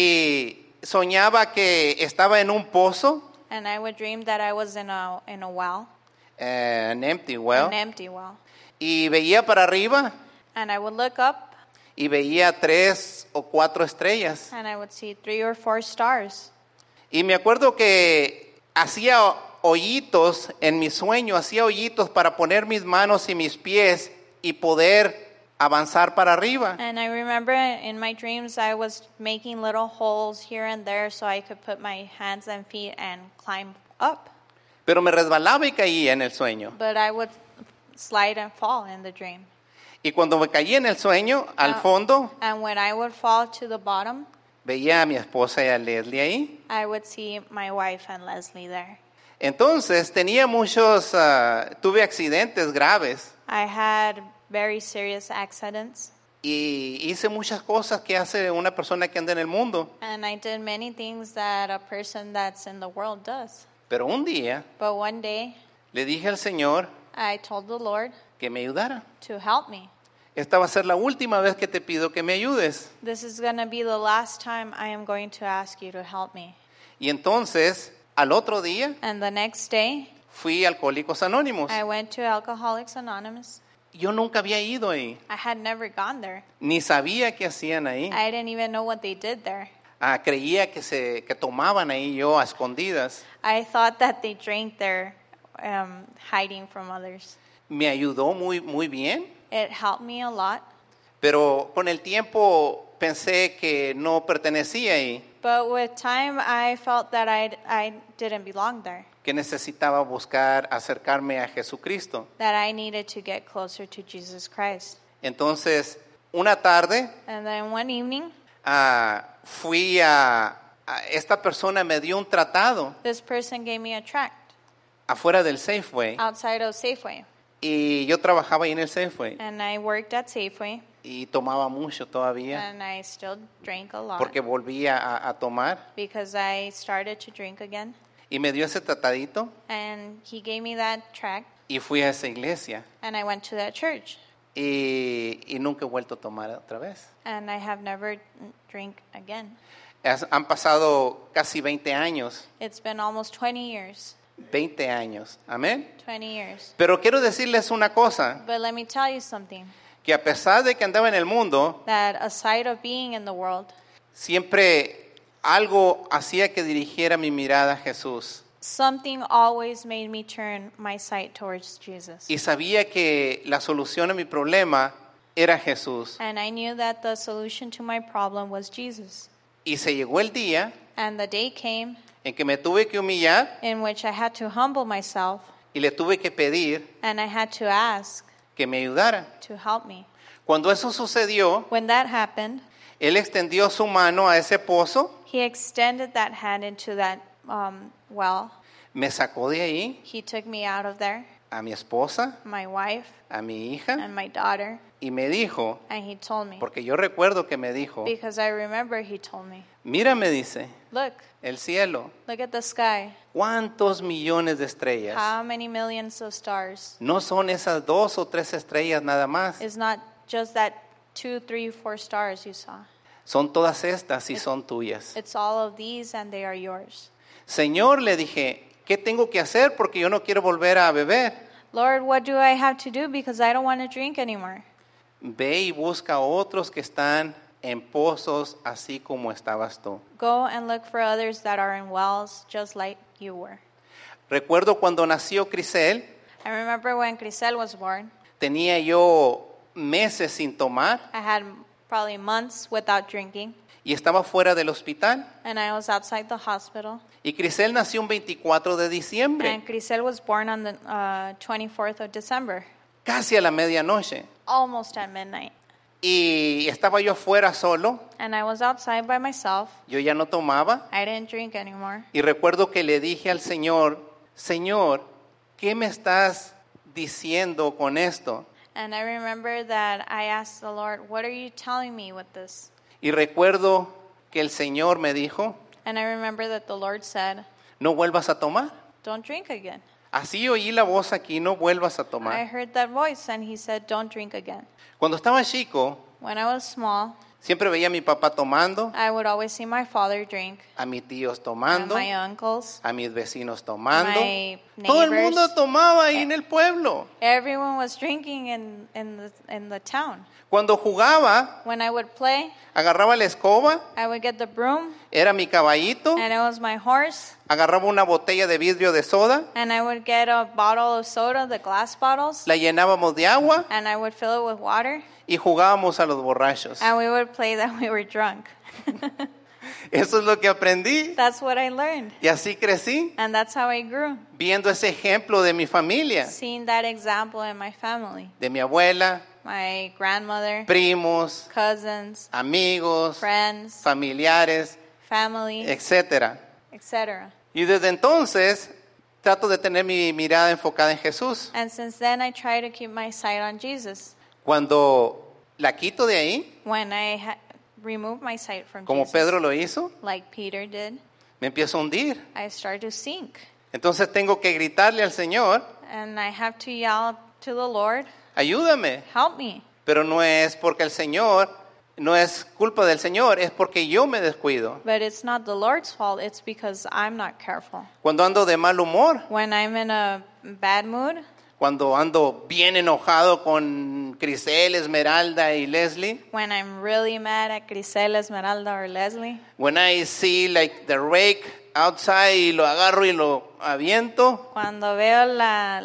Y soñaba que estaba en un pozo, And I would dream that I was in a in a well, eh, an empty well, an empty well. y veía para arriba And I would look up y veía tres o cuatro estrellas. and I would see three or four stars. Y me acuerdo que hacía hoyitos en mi sueño, hacía hoyitos para poner mis manos y mis pies y poder avanzar para arriba. And I remember in my dreams I was making little holes here and there so I could put my hands and feet and climb up. Pero me resbalaba y caía en el sueño. But I would slide and fall in the dream. Y cuando me caía en el sueño, al Ah. fondo, And when I would fall to the bottom, veía a mi esposa y a Leslie ahí. I would see my wife and Leslie there. Entonces tenía muchos, ah, tuve accidentes graves I had very serious accidents y hice muchas cosas que hace una persona que anda en el mundo. and I did many things that a person that's in the world does. Pero un día But one day le dije al Señor I told the Lord que me ayudara. to help me. Esta va a ser la última vez que te pido que me ayudes. This is going to be the last time I am going to ask you to help me. Y entonces, al otro día, And the next day, fui a Alcohólicos Anónimos. I went to Alcoholics Anonymous. Yo nunca había ido ahí, I had never gone there. ni sabía qué hacían ahí. I didn't even know what they did there. Ah, creía que se que tomaban ahí yo a escondidas. I thought that they drank there, um, hiding from others. Me ayudó muy muy bien, It helped me a lot, pero con el tiempo pensé que no pertenecía ahí, but with time I felt that I I didn't belong there. que necesitaba buscar acercarme a Jesucristo. That I needed to get closer to Jesus Christ. Entonces, una tarde And then one evening, ah, fui a, a esta persona me dio un tratado this person gave me a tract afuera del Safeway outside of Safeway. y yo trabajaba ahí en el Safeway And I worked at Safeway, y tomaba mucho todavía and I still drank a lot porque volvía a, a tomar because I started to drink again. y me dio ese tratadito And he gave me that tract, y fui a esa iglesia and I went to that church. y, y nunca he vuelto a tomar otra vez. And I have never drank again. Has- han pasado casi veinte años, It's been almost twenty years. veinte años, amén. twenty years. Pero quiero decirles una cosa, But let me tell you something, que a pesar de que andaba en el mundo, that aside of being in the world, siempre algo hacía que dirigiera mi mirada a Jesús. something always made me turn my sight towards Jesus. Y sabía que la solución a mi problema era Jesús. And I knew that the solution to my problem was Jesus. Y se llegó el día And the day came en que me tuve que humillar in which I had to humble myself y le tuve que pedir and I had to ask que me ayudara. to help me. Cuando eso sucedió, When that happened, él extendió su mano a ese pozo, he extended that hand into that um, well. me sacó de ahí, He took me out of there, a mi esposa, my wife a mi hija, and my daughter, y me dijo, and he told me, porque yo recuerdo que me dijo, because I remember he told me, mira, me dice, look, el cielo, look at the sky. ¿cuántos millones de estrellas? How many millions of stars? No son esas dos o tres estrellas nada más, It's not just that two, three, four stars you saw. son todas estas y son tuyas. It's all of these and they are yours. Señor, le dije, ¿qué tengo que hacer? Porque yo no quiero volver a beber. Lord, what do I have to do because I don't want to drink anymore? Ve y busca a otros que están en pozos así como estabas tú. Go and look for others that are in wells just like you were. Recuerdo cuando nació Crisel, I remember when Crisel was born, tenía yo meses sin tomar I had probably months without drinking, y estaba fuera del hospital. and I was outside the hospital. Y Crisel nació un veinticuatro de diciembre, And Crisel was born on the uh, twenty-fourth of December, casi a la medianoche. almost at midnight. Y estaba yo afuera solo, And I was outside by myself. yo ya no tomaba. I didn't drink anymore. Y recuerdo que le dije al Señor, Señor, ¿qué me estás diciendo con esto? And I remember that I asked the Lord, what are you telling me with this? Y recuerdo que el Señor me dijo, And I remember that the Lord said, no vuelvas a tomar. don't drink again. Así oí la voz aquí, no vuelvas a I tomar. heard that voice and he said, don't drink again. Cuando estaba chico, When I was small, siempre veía a mi papá tomando, I would always see my father drink, a mis tíos and tomando, my uncles. a mis vecinos tomando. My Todo el neighbors. mundo tomaba ahí en el pueblo. Everyone was drinking in, in, the, in the town. Cuando jugaba, When I would play, agarraba la escoba, I would get the broom, era mi caballito, and it was my horse, agarraba una botella de vidrio de soda, and I would get a bottle of soda, the glass bottles, la llenábamos de agua and I would fill it with water, y jugábamos a los borrachos. and we would play that we were drunk. Eso es lo que aprendí That's what I learned, y así crecí, and that's how I grew, viendo ese ejemplo de mi familia, seeing that example in my family, de mi abuela, my grandmother, primos, cousins, amigos, friends, familiares, family, etcétera. et cetera. Y desde entonces trato de tener mi mirada enfocada en Jesús. And since then, I try to keep my sight on Jesus. Cuando la quito de ahí, When I ha- remove my sight from como Jesus, Pedro lo hizo, like Peter did, me empiezo a hundir. I start to sink. Entonces tengo que gritarle al Señor, And I have to yell to the Lord, ayúdame. help me. Pero no es porque el Señor, no es culpa del Señor, es porque yo me descuido. But it's not the Lord's fault, it's because I'm not careful. Cuando ando de mal humor, When I'm in a bad mood, cuando ando bien enojado con Crisel, Esmeralda y Leslie, when I'm really mad at Grisel, Esmeralda, or Leslie, when I see like the rake outside y lo agarro y lo aviento, cuando veo la,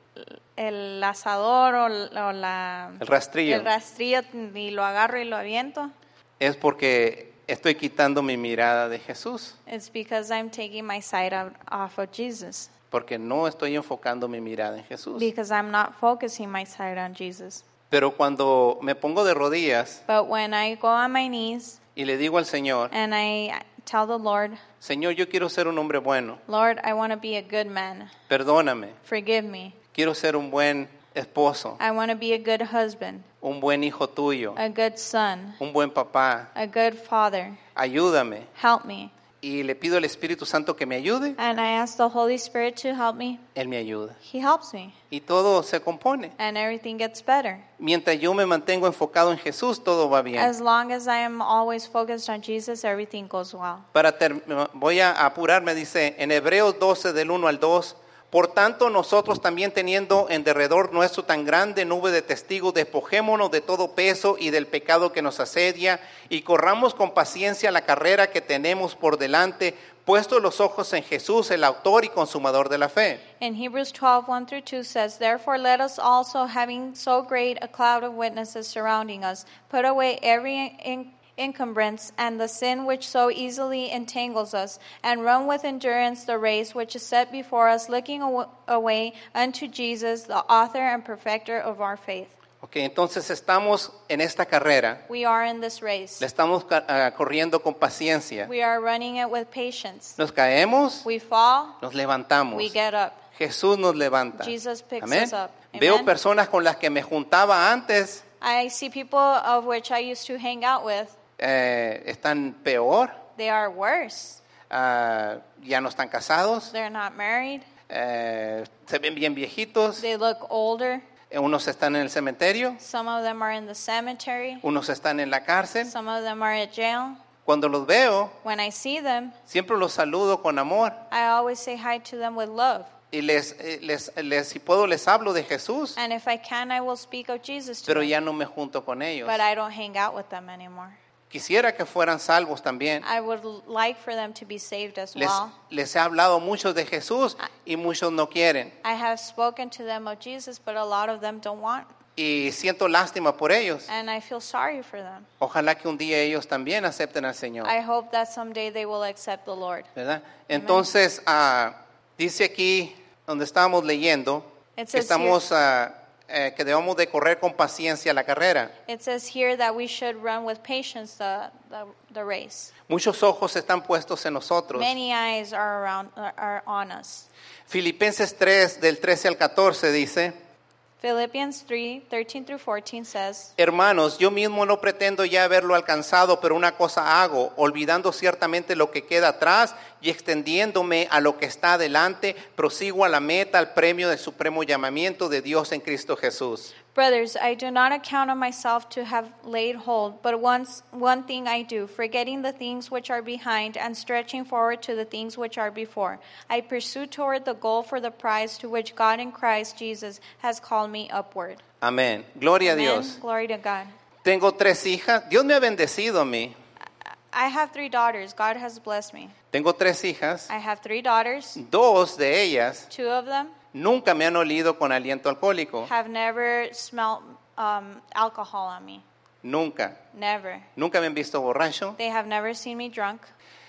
el asador o, o la, el rastrillo, el rastrillo y lo agarro y lo aviento, es porque estoy quitando mi mirada de Jesús, it's because I'm taking my sight out, off of Jesus. porque no estoy enfocando mi mirada en Jesús. Because I'm not focusing my sight on Jesus. Pero cuando me pongo de rodillas But when I go on my knees y le digo al Señor, and I tell the Lord, Señor, yo quiero ser un hombre bueno, Lord, I want to be a good man. perdóname, Forgive me. quiero ser un buen esposo, I want to be a good husband, un buen hijo tuyo, a good son, un buen papá, a good father. ayúdame. Help me. Y le pido al Espíritu Santo que me ayude, And I ask the Holy Spirit to help me. Él me ayuda. He helps me. Y todo se compone. And everything gets better. Mientras yo me mantengo enfocado en Jesús, todo va bien. As long as I am always focused on Jesus, everything goes well. Para ter- voy a apurarme, dice en Hebreos doce del uno al dos, por tanto nosotros también teniendo en derredor nuestro tan grande nube de testigos, despojémonos de todo peso y del pecado que nos asedia y corramos con paciencia la carrera que tenemos por delante, puestos los ojos en Jesús, el autor y consumador de la fe. In Hebrews twelve, one through two says, therefore let us also, having so great a cloud of witnesses surrounding us, put away every en- encumbrance and the sin which so easily entangles us, and run with endurance the race which is set before us, looking aw- away unto Jesus, the author and perfecter of our faith. Ok, entonces estamos en esta carrera, We are in this race. la estamos ca- ah, corriendo con paciencia. We are running it with patience. Nos caemos, We fall, nos levantamos. we get up. Jesús nos levanta. Jesus picks Amén. us up. Veo Amen. personas con las que me juntaba antes, I see people of which I used to hang out with. eh, están peor, They are worse. ah, ya no están casados, They're not married. eh, se ven bien viejitos, They look older. eh, unos están en el cementerio, Some of them are in the cemetery. unos están en la cárcel. Some of them are at jail. Cuando los veo, When I see them, siempre los saludo con amor I always say hi to them with love. y les, eh, les, les, si puedo les hablo de Jesús, And if I can, I will speak of Jesus to pero them. ya no me junto con ellos. But I don't hang out with them anymore. Quisiera que fueran salvos también. I would l- like for them to be saved as Les, well. les he hablado muchos de Jesús y muchos no quieren. I have spoken to them of Jesus, but a lot of them don't want. Y siento lástima por ellos. And I feel sorry for them. Ojalá que un día ellos también acepten al Señor. I hope that someday they will accept the Lord. ¿Verdad? Entonces, ah, dice aquí, donde estábamos leyendo, It que says estamos, ah, eh, que debemos de correr con paciencia la carrera. It says here that we should run with patience the, the, the race. Muchos ojos están puestos en nosotros. Many eyes are around are on us. Filipenses tres, del trece al catorce dice, Philippians three, thirteen through fourteen says, Hermanos, yo mismo no pretendo ya haberlo alcanzado, pero una cosa hago, olvidando ciertamente lo que queda atrás y extendiéndome a lo que está adelante, prosigo a la meta, al premio del supremo llamamiento de Dios en Cristo Jesús. Brothers, I do not account of myself to have laid hold, but once one thing I do, forgetting the things which are behind and stretching forward to the things which are before. I pursue toward the goal for the prize to which God in Christ Jesus has called me upward. Amén. Gloria Amen. a Dios. Glory to God. Tengo tres hijas. Dios me ha bendecido a mí. I have three daughters. God has blessed me. Tengo tres hijas. I have three daughters. Dos de ellas Two of them nunca me han olido con aliento alcohólico. have never smelled um, alcohol on me. Nunca. Never. Nunca me han visto borracho. They have never seen me drunk.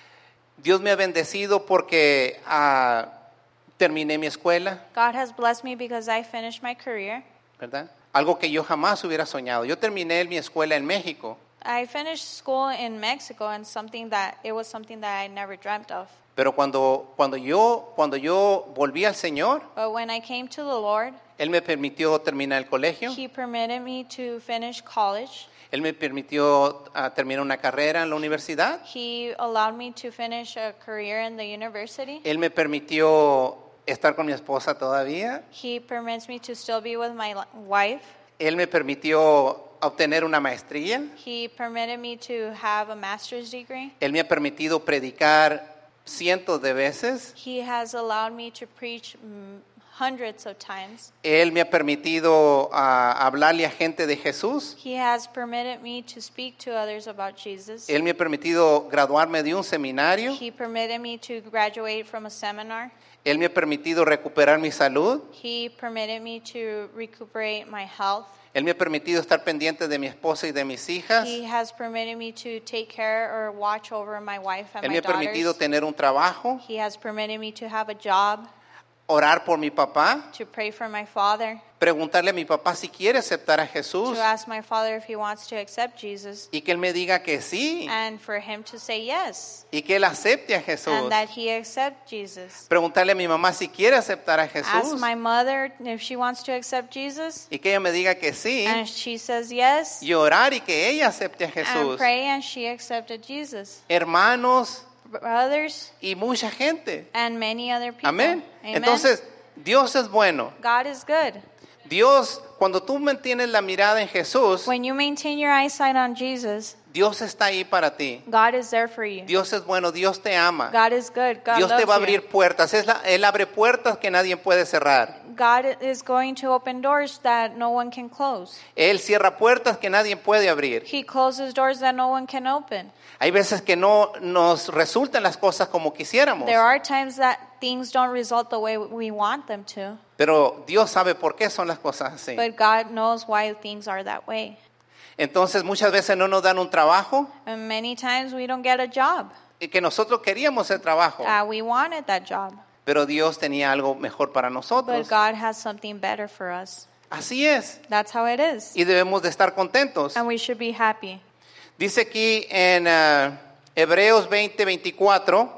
Dios me ha bendecido porque ah, terminé mi escuela, God has blessed me because I finished my career. ¿verdad? Algo que yo jamás hubiera soñado. Yo terminé mi escuela en México, I finished school in Mexico, and something that it was something that I never dreamt of. pero cuando, cuando, yo, cuando yo volví al Señor, But when I came to the Lord, Él me permitió terminar el colegio, He permitted me to finish college. Él me permitió ah, terminar una carrera en la universidad, He allowed me to finish a career in the university. Él me permitió estar con mi esposa todavía, He permits me to still be with my li- wife. Él me permitió obtener una maestría, He permitted me to have a master's degree. Él me ha permitido predicar cientos de veces, He has allowed me to preach mm, hundreds of times. Él me ha permitido ah, hablarle a gente de Jesús. He has permitted me to speak to others about Jesus. Él me ha permitido graduarme de un seminario. He permitted me to graduate from a seminar. Él me ha permitido recuperar mi salud. He permitted me to recuperate my health. Él me ha permitido estar pendiente de mi esposa y de mis hijas. He has permitted me to take care or watch over my wife and Él my me ha permitido daughters. tener un trabajo, He has permitted me to have a job, orar por mi papá, to pray for my father, preguntarle a mi papá si quiere aceptar a Jesús to ask my father if he wants to accept Jesus, y que él me diga que sí and for him to say yes, y que él acepte a Jesús. and that he accept Jesus. Preguntarle a mi mamá si quiere aceptar a Ask Jesús my mother if she wants to accept Jesus, y que ella me diga que sí and she says yes, y orar y que ella acepte a and Jesús. pray and she accepted Jesus. Hermanos Brothers y mucha gente. and many other people. Amén. Amen. Entonces, Dios es bueno. God is good. Dios, cuando tú mantienes la mirada en Jesús, When you maintain your eyesight on Jesus, Dios está ahí para ti. God is there for you. Dios es bueno, Dios te ama. God is good. God Dios te loves va a you. abrir puertas. Es la- él abre puertas que nadie puede cerrar. God is going to open doors that no one can close. Él cierra puertas que nadie puede abrir. He closes doors that no one can open. Hay veces que no nos resultan las cosas como quisiéramos, There are times that things don't result the way we want them to, pero Dios sabe por qué son las cosas así. but God knows why things are that way. Entonces muchas veces no nos dan un trabajo And many times we don't get a job. y que nosotros queríamos el trabajo, Uh, we wanted that job, pero Dios tenía algo mejor para but nosotros. God has something better for us. Así es. That's how it is. Y debemos de estar contentos. And we should be happy. Dice aquí en ah, Hebreos veinte, veinticuatro,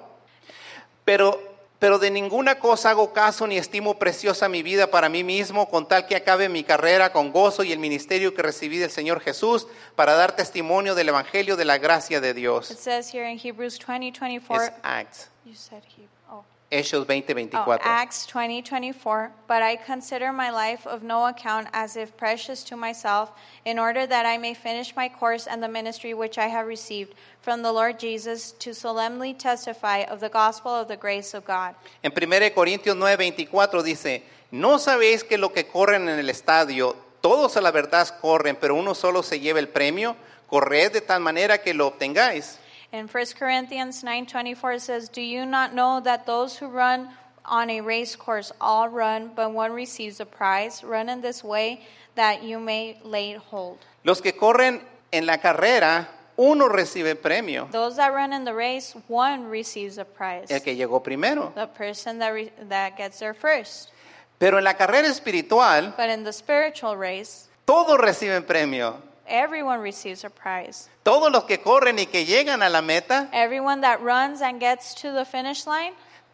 pero, pero de ninguna cosa hago caso ni estimo preciosa mi vida para mí mismo, con tal que acabe mi carrera con gozo y el ministerio que recibí del Señor Jesús para dar testimonio del Evangelio de la gracia de It Dios. says here in Hebrews twenty twenty-four. Es Acts, You said Hebrew. Oh. Hechos veinte, Oh, veinticuatro. Acts twenty twenty-four. But I consider my life of no account as if precious to myself, in order that I may finish my course and the ministry which I have received from the Lord Jesus, to solemnly testify of the gospel of the grace of God. En primera de Corintios nueve, veinticuatro dice, ¿no sabéis que lo que corren en el estadio, todos a la verdad corren, pero uno solo se lleva el premio? Corred de tal manera que lo obtengáis. In First Corinthians nine twenty-four it says, Do you not know that those who run on a race course all run, but one receives a prize? Run in this way that you may lay hold. Los que corren en la carrera, uno recibe premio, Those that run in the race, one receives a prize. el que llegó primero. The person that re- that gets there first. Pero en la carrera espiritual, But in the spiritual race, todos reciben premio. everyone receives a prize. Todos los que corren y que llegan a la meta, Everyone that runs and gets to the finish line,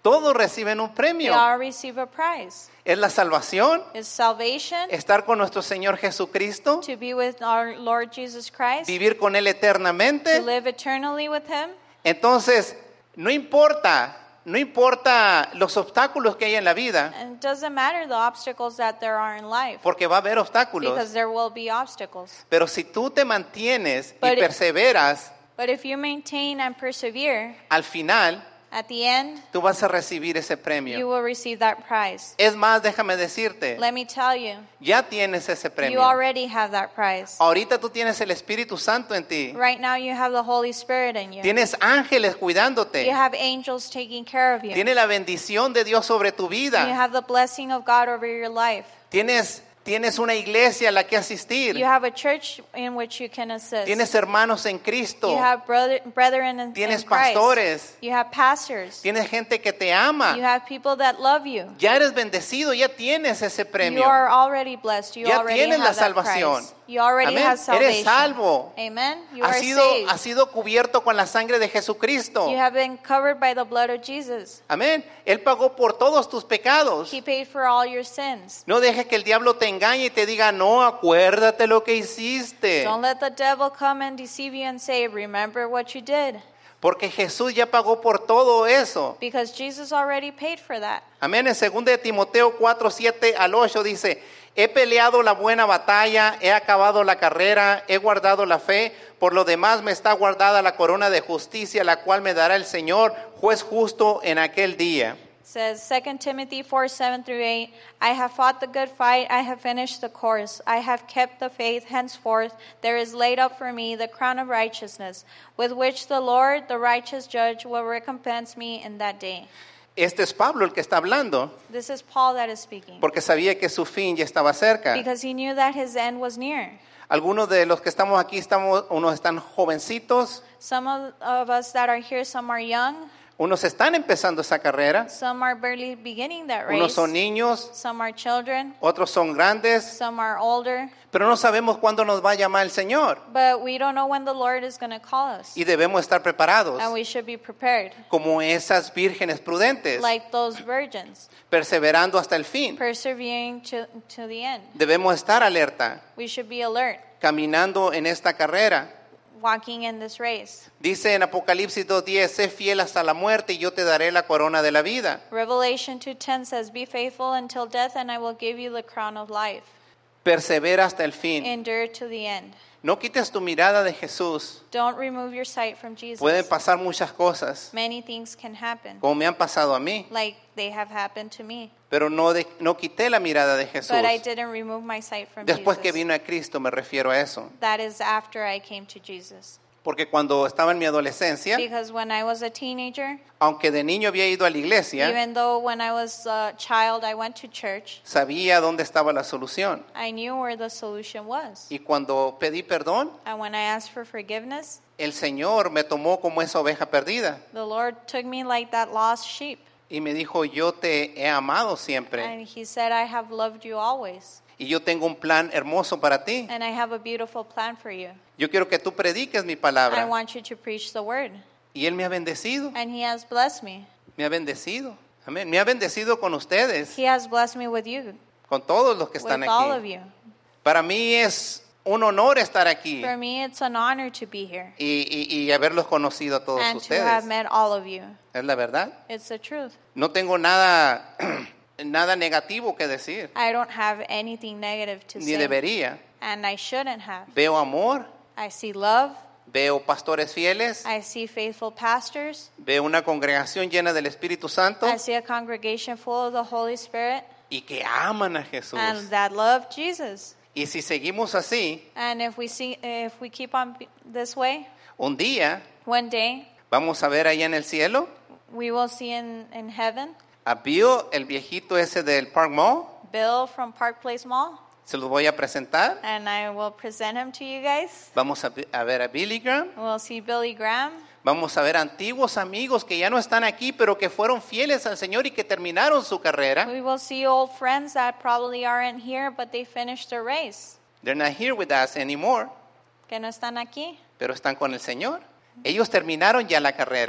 Todos reciben un They premio. all receive a prize. Es la salvación, It's salvation, estar con nuestro Señor Jesucristo, to be with our Lord Jesus Christ, vivir con Él to eternamente. live eternally with Him. Entonces, no importa, no importa los obstáculos que hay en la vida, And it doesn't matter the obstacles that there are in life, porque va a haber obstáculos. because there will be obstacles. Pero si tú te mantienes y But it- perseveras, But if you maintain and persevere, al final at the end, tú vas a recibir ese you premio. will receive that prize. Es más, déjame decirte, Let me tell you, ya tienes ese you premio. already have that prize. Ahorita tú tienes el Espíritu Santo en ti. Right now you have the Holy Spirit in you. Tienes ángeles You cuidándote. have angels taking care of you. Tienes la bendición de Dios sobre tu You vida. have the blessing of God over your life. Tienes, tienes una iglesia a la que asistir. You have a church in which you can assist. Tienes hermanos en Cristo. You have brother, brethren in, in Tienes Christ. pastores. You have pastors. Tienes gente que te You ama. have people that love you. Ya eres bendecido, ya tienes ese You premio. are already blessed. You Ya already tienes la have that salvación. prize. You already Amén. have salvation. Eres salvo. Amen. You Has are sido, saved. has sido cubierto con la sangre de Jesucristo. You have been covered by the blood of Jesus. Amén. Él pagó por todos tus pecados. He paid for all your sins. No dejes que el diablo te engañe y te diga, no, acuérdate lo que hiciste. Don't let the devil come and deceive you and say, remember what you did. Porque Jesús ya pagó por todo eso. Because Jesus already paid for that. Amén. En segunda de Timoteo cuatro, siete al ocho dice, he peleado la buena batalla, he acabado la carrera, he guardado la fe. Por lo demás me está guardada la corona de justicia, la cual me dará el Señor, juez justo en aquel día. It says Second Timothy four, seven through eight, I have fought the good fight, I have finished the course, I have kept the faith, henceforth there is laid up for me the crown of righteousness, with which the Lord, the righteous judge, will recompense me in that day. Este es Pablo el que está hablando, This is Paul that is speaking, porque sabía que su fin ya estaba cerca. because he knew that his end was near. Algunos de los que estamos aquí, estamos, unos están jovencitos, Some of, of us that are here, some are young, unos están empezando esa carrera, some are barely beginning that unos race, son niños, some are children, otros son grandes, some are older, pero no sabemos cuándo nos va a llamar el Señor but we don't know when the Lord is going to call us, y debemos estar preparados and we should be prepared, como esas vírgenes prudentes, like those virgins, perseverando hasta el fin. persevering to, to the end. Debemos estar alerta, We should be alert, caminando en esta carrera. walking in this race. Dice en Apocalipsis dos diez, sé fiel hasta la muerte y yo te daré la corona de la vida. Revelation two ten says, be faithful until death, and I will give you the crown of life. Persevera hasta el fin. Endure to the end. No quites tu mirada de Jesús. Don't remove your sight from Jesus. Pueden pasar muchas cosas, Many things can happen, como me han pasado a mí, like they have happened to me. pero no, de- no quité la mirada de Jesús. But I didn't remove my sight from Después que Jesus. vino a Cristo me refiero a eso. That is after I came to Jesus. Porque cuando estaba en mi adolescencia, Because when I was a teenager, aunque de niño había ido a la iglesia, even though when I was a child I went to church, sabía dónde estaba la solución. I knew where the solution was. Y cuando pedí perdón, And when I asked for forgiveness, el Señor me tomó como esa oveja perdida the Lord took me like that lost sheep. y me dijo, yo te he amado siempre And He said, I have loved you always. y yo tengo un plan hermoso para ti. And I have a beautiful plan for you. Yo quiero que tú prediques mi I palabra. want you to preach the word. Y Él me ha bendecido, And He has blessed me. me ha bendecido. Amén. Me ha bendecido con ustedes, He has blessed me with you, con of los que with están all of aquí. you. Para mí es un honor estar aquí For me, it's an honor to be here y, y, y haberlos conocido a todos and to have ustedes. met all of you. Es la verdad. It's the truth. No tengo nada, nada negativo que decir, I don't have anything negative to ni say, debería. and I shouldn't have. Veo amor, I see love. veo pastores fieles, I see faithful pastors. veo una congregación llena del Espíritu Santo I see a congregation full of the Holy Spirit y que aman a Jesús. and that love Jesus. Y si seguimos así, And if we see, if we keep on be- this way, un día one day vamos a ver allá en el cielo we will see in, in heaven a Bill, el viejito ese del Park Mall. Bill from Park Place Mall, Se los voy a presentar. and I will present him to you guys. Vamos a, a ver a Billy Graham. We'll see Billy Graham. Vamos a ver antiguos amigos que ya no están aquí, pero que fueron fieles al Señor y que terminaron su carrera. We will see old friends that probably aren't here, but they finished the race. They're not here with us anymore, Que no están aquí. pero están con el Señor. Ellos terminaron ya la carrera.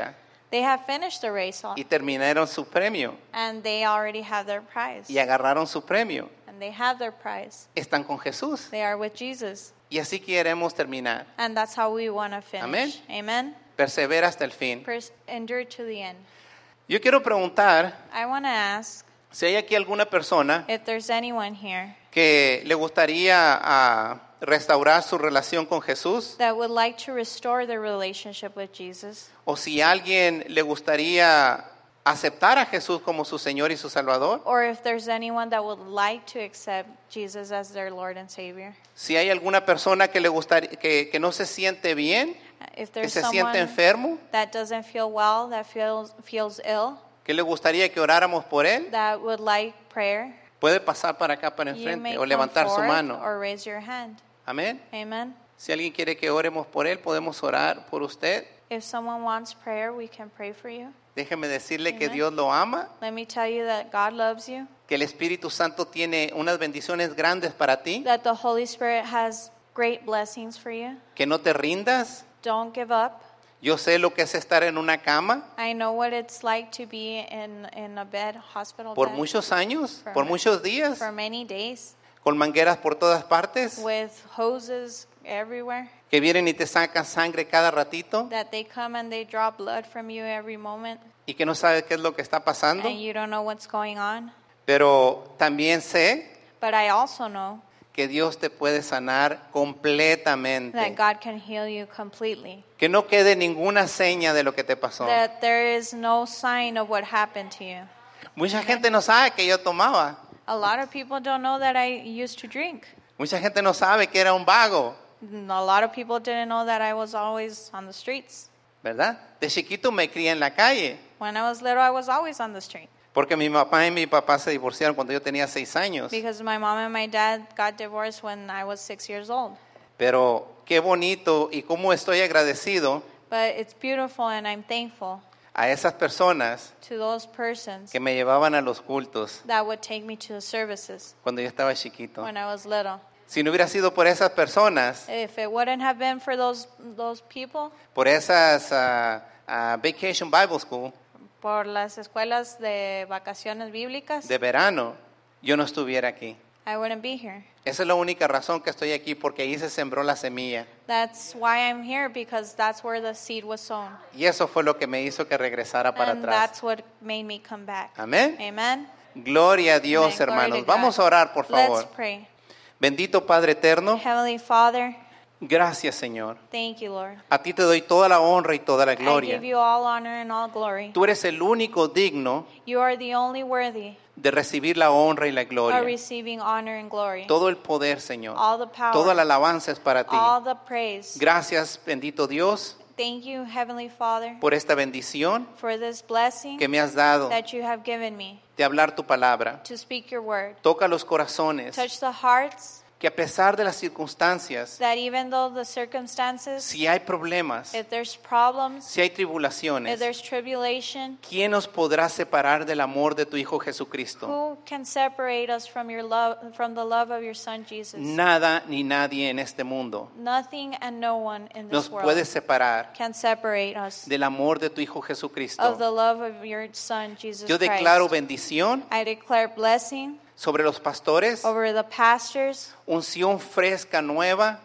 They have finished the race all, y terminaron su premio and they already have their prize. y agarraron su premio. And they have their prize. Están con Jesús. They are with Jesus. Y así queremos terminar. And that's how we want to finish. Amén. Amen. Persevera hasta el fin. Pers- endure to the end. Yo quiero preguntar I want to ask si hay aquí alguna persona if there's anyone here que le gustaría ah, restaurar su relación con Jesús, that would like to restore their relationship with Jesus, o si alguien le gustaría aceptar a Jesús como su Señor y su Salvador, or if there's anyone that would like to accept Jesus as their Lord and Savior. si hay alguna persona que le gustaría que, que no se siente bien, If que there's se siente someone enfermo, that doesn't feel well, that feels feels ill, que le gustaría que oráramos por él, that would like prayer, puede pasar para acá para you enfrente may o come levantar su forward mano. or raise your hand. Amén. Amen. Si alguien quiere que oremos por él, podemos orar por usted. If someone wants prayer, we can pray for you. Déjeme decirle que Amen. Dios lo ama, Let me tell you that God loves you, que el Espíritu Santo tiene unas bendiciones grandes para ti, that the Holy Spirit has great blessings for you. que no te rindas. Don't give up. Yo sé lo que es estar en una cama I know what it's like to be in, in a bed, hospital por bed, muchos años, For por ma- muchos días, for many days, con mangueras por todas partes, with hoses everywhere, que vienen y te sacan sangre cada ratito that they come and they draw blood from you every moment, y que no sabes qué es lo que está pasando. and you don't know what's going on. Pero también sé But I also know que Dios te puede sanar that completamente. God can heal you completely, Que no quede ninguna seña de lo que te pasó. that there is no sign of what happened to you. Mucha gente no sabe que yo tomaba. A lot of people don't know that I used to drink. Mucha gente no sabe que era un vago, A lot of people didn't know that I was always on the streets. ¿verdad? De chiquito me crié en la calle, When I was little, I was always on the street porque mi papá y mi papá se divorciaron cuando yo tenía seis años. because my mom and my dad got divorced when I was six years old. Pero qué bonito y cómo estoy agradecido But it's beautiful, and I'm thankful a esas personas to those persons que me llevaban a los cultos that would take me to the services cuando yo estaba chiquito. when I was little. Si no hubiera sido por esas personas, If it wouldn't have been for those those people, por esas ah, ah, Vacation Bible School por las escuelas de vacaciones bíblicas, de verano, yo no estuviera aquí. I wouldn't be here. Esa es la única razón que estoy aquí, porque ahí se sembró la semilla. That's why I'm here, because that's where the seed was sown. Y eso fue lo que me hizo que regresara para And atrás. that's what made me come back. Amén. Amen. Gloria a Dios, Amen. Glory hermanos. to Vamos God. a orar, por favor. Let's pray. Bendito Padre eterno, Heavenly Father, gracias, Señor. thank you, Lord. A ti te doy toda la honra y toda la I gloria. give you all honor and all glory. Tú eres el único digno You are the only worthy de recibir la honra y la of gloria. receiving honor and glory. Todo el poder, Señor. All the power, Toda la alabanza es para ti. all the praise. Gracias, bendito Dios, Thank you, Heavenly Father, por esta bendición for this blessing que me has dado that you have given me de hablar tu palabra. to speak your word. Toca los corazones, Touch the hearts, que a pesar de las circunstancias, that even though the circumstances, si hay problemas, if there's problems, si hay if tribulaciones, there's tribulation, ¿quién nos podrá separar del amor de tu Hijo Jesucristo? who can separate us from your love, from the love of your Son Jesus? Nada ni nadie en este mundo Nothing and no one in nos this world puede separar can separate us del amor de tu Hijo of Jesucristo. the love of your Son Jesus Yo declaro Christ. bendición I declare blessing sobre los pastores, over the pastors, unción fresca, nueva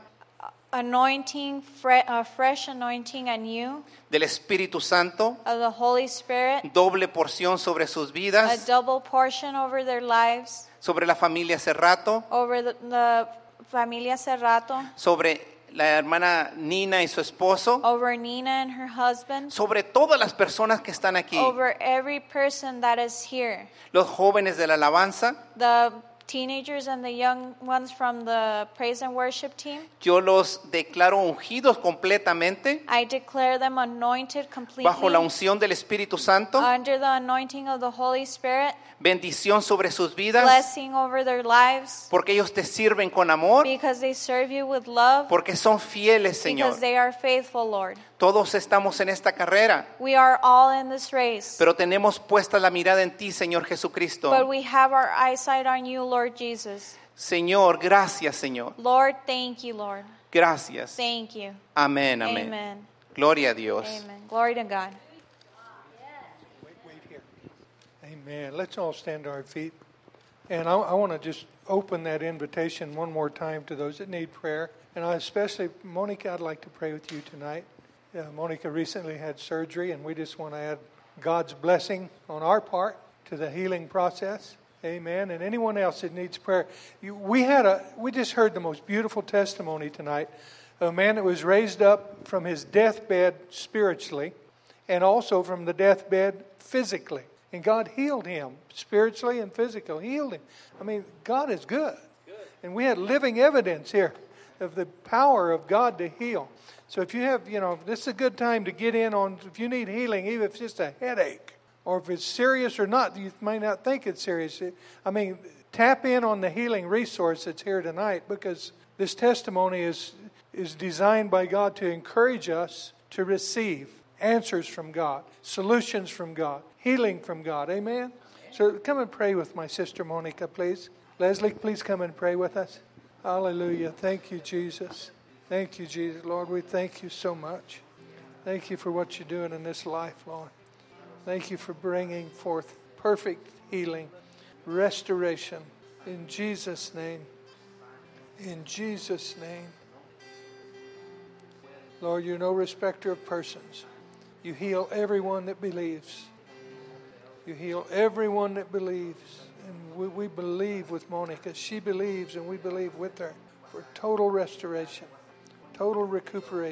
anointing, fre- uh, fresh anointing and you del Espíritu Santo, of the Holy Spirit, doble porción sobre sus a vidas, double portion over their lives, sobre la familia Cerrato, over the, the familia Cerrato, sobre la hermana Nina y su esposo, over Nina and her husband, sobre todas las personas que están aquí, over every person that is here, los jóvenes de la alabanza. the teenagers and the young ones from the praise and worship team. Yo los declaro ungidos completamente I declare them anointed completely bajo la unción del Espíritu Santo. under the anointing of the Holy Spirit, Bendición sobre sus vidas, blessing over their lives, porque ellos te sirven con amor, because they serve you with love, porque son fieles, Señor. because they are faithful, Lord. Todos estamos en esta carrera, We are all in this race, pero tenemos puesta la mirada en ti, Señor Jesucristo. but we have our eyesight on you, Lord Jesus. Señor, gracias, Señor. Lord, thank you, Lord. Gracias. Thank you. Amén, amén. Amen. Gloria a Dios. Amen. Glory to God. Amen. Let's all stand to our feet. And I, I want to just open that invitation one more time to those that need prayer. And I especially, Monica, I'd like to pray with you tonight. Uh, Monica recently had surgery, and we just want to add God's blessing on our part to the healing process. Amen. And anyone else that needs prayer. You, we had a, we just heard the most beautiful testimony tonight. A man that was raised up from his deathbed spiritually and also from the deathbed physically. And God healed him spiritually and physically. He healed him. I mean, God is good. good. And we had living evidence here of the power of God to heal. So if you have, you know, this is a good time to get in on, if you need healing, even if it's just a headache, or if it's serious or not, you may not think it's serious. I mean, tap in on the healing resource that's here tonight, because this testimony is is designed by God to encourage us to receive answers from God, solutions from God, healing from God. Amen? So come and pray with my sister Monica, please. Leslie, please come and pray with us. Hallelujah. Thank you, Jesus. Thank you, Jesus. Lord, we thank you so much. Thank you for what you're doing in this life, Lord. Thank you for bringing forth perfect healing, restoration. In Jesus' name. In Jesus' name. Lord, you're no respecter of persons. You heal everyone that believes. You heal everyone that believes. And we, we believe with Monica. She believes, and we believe with her for total restoration, total recuperation.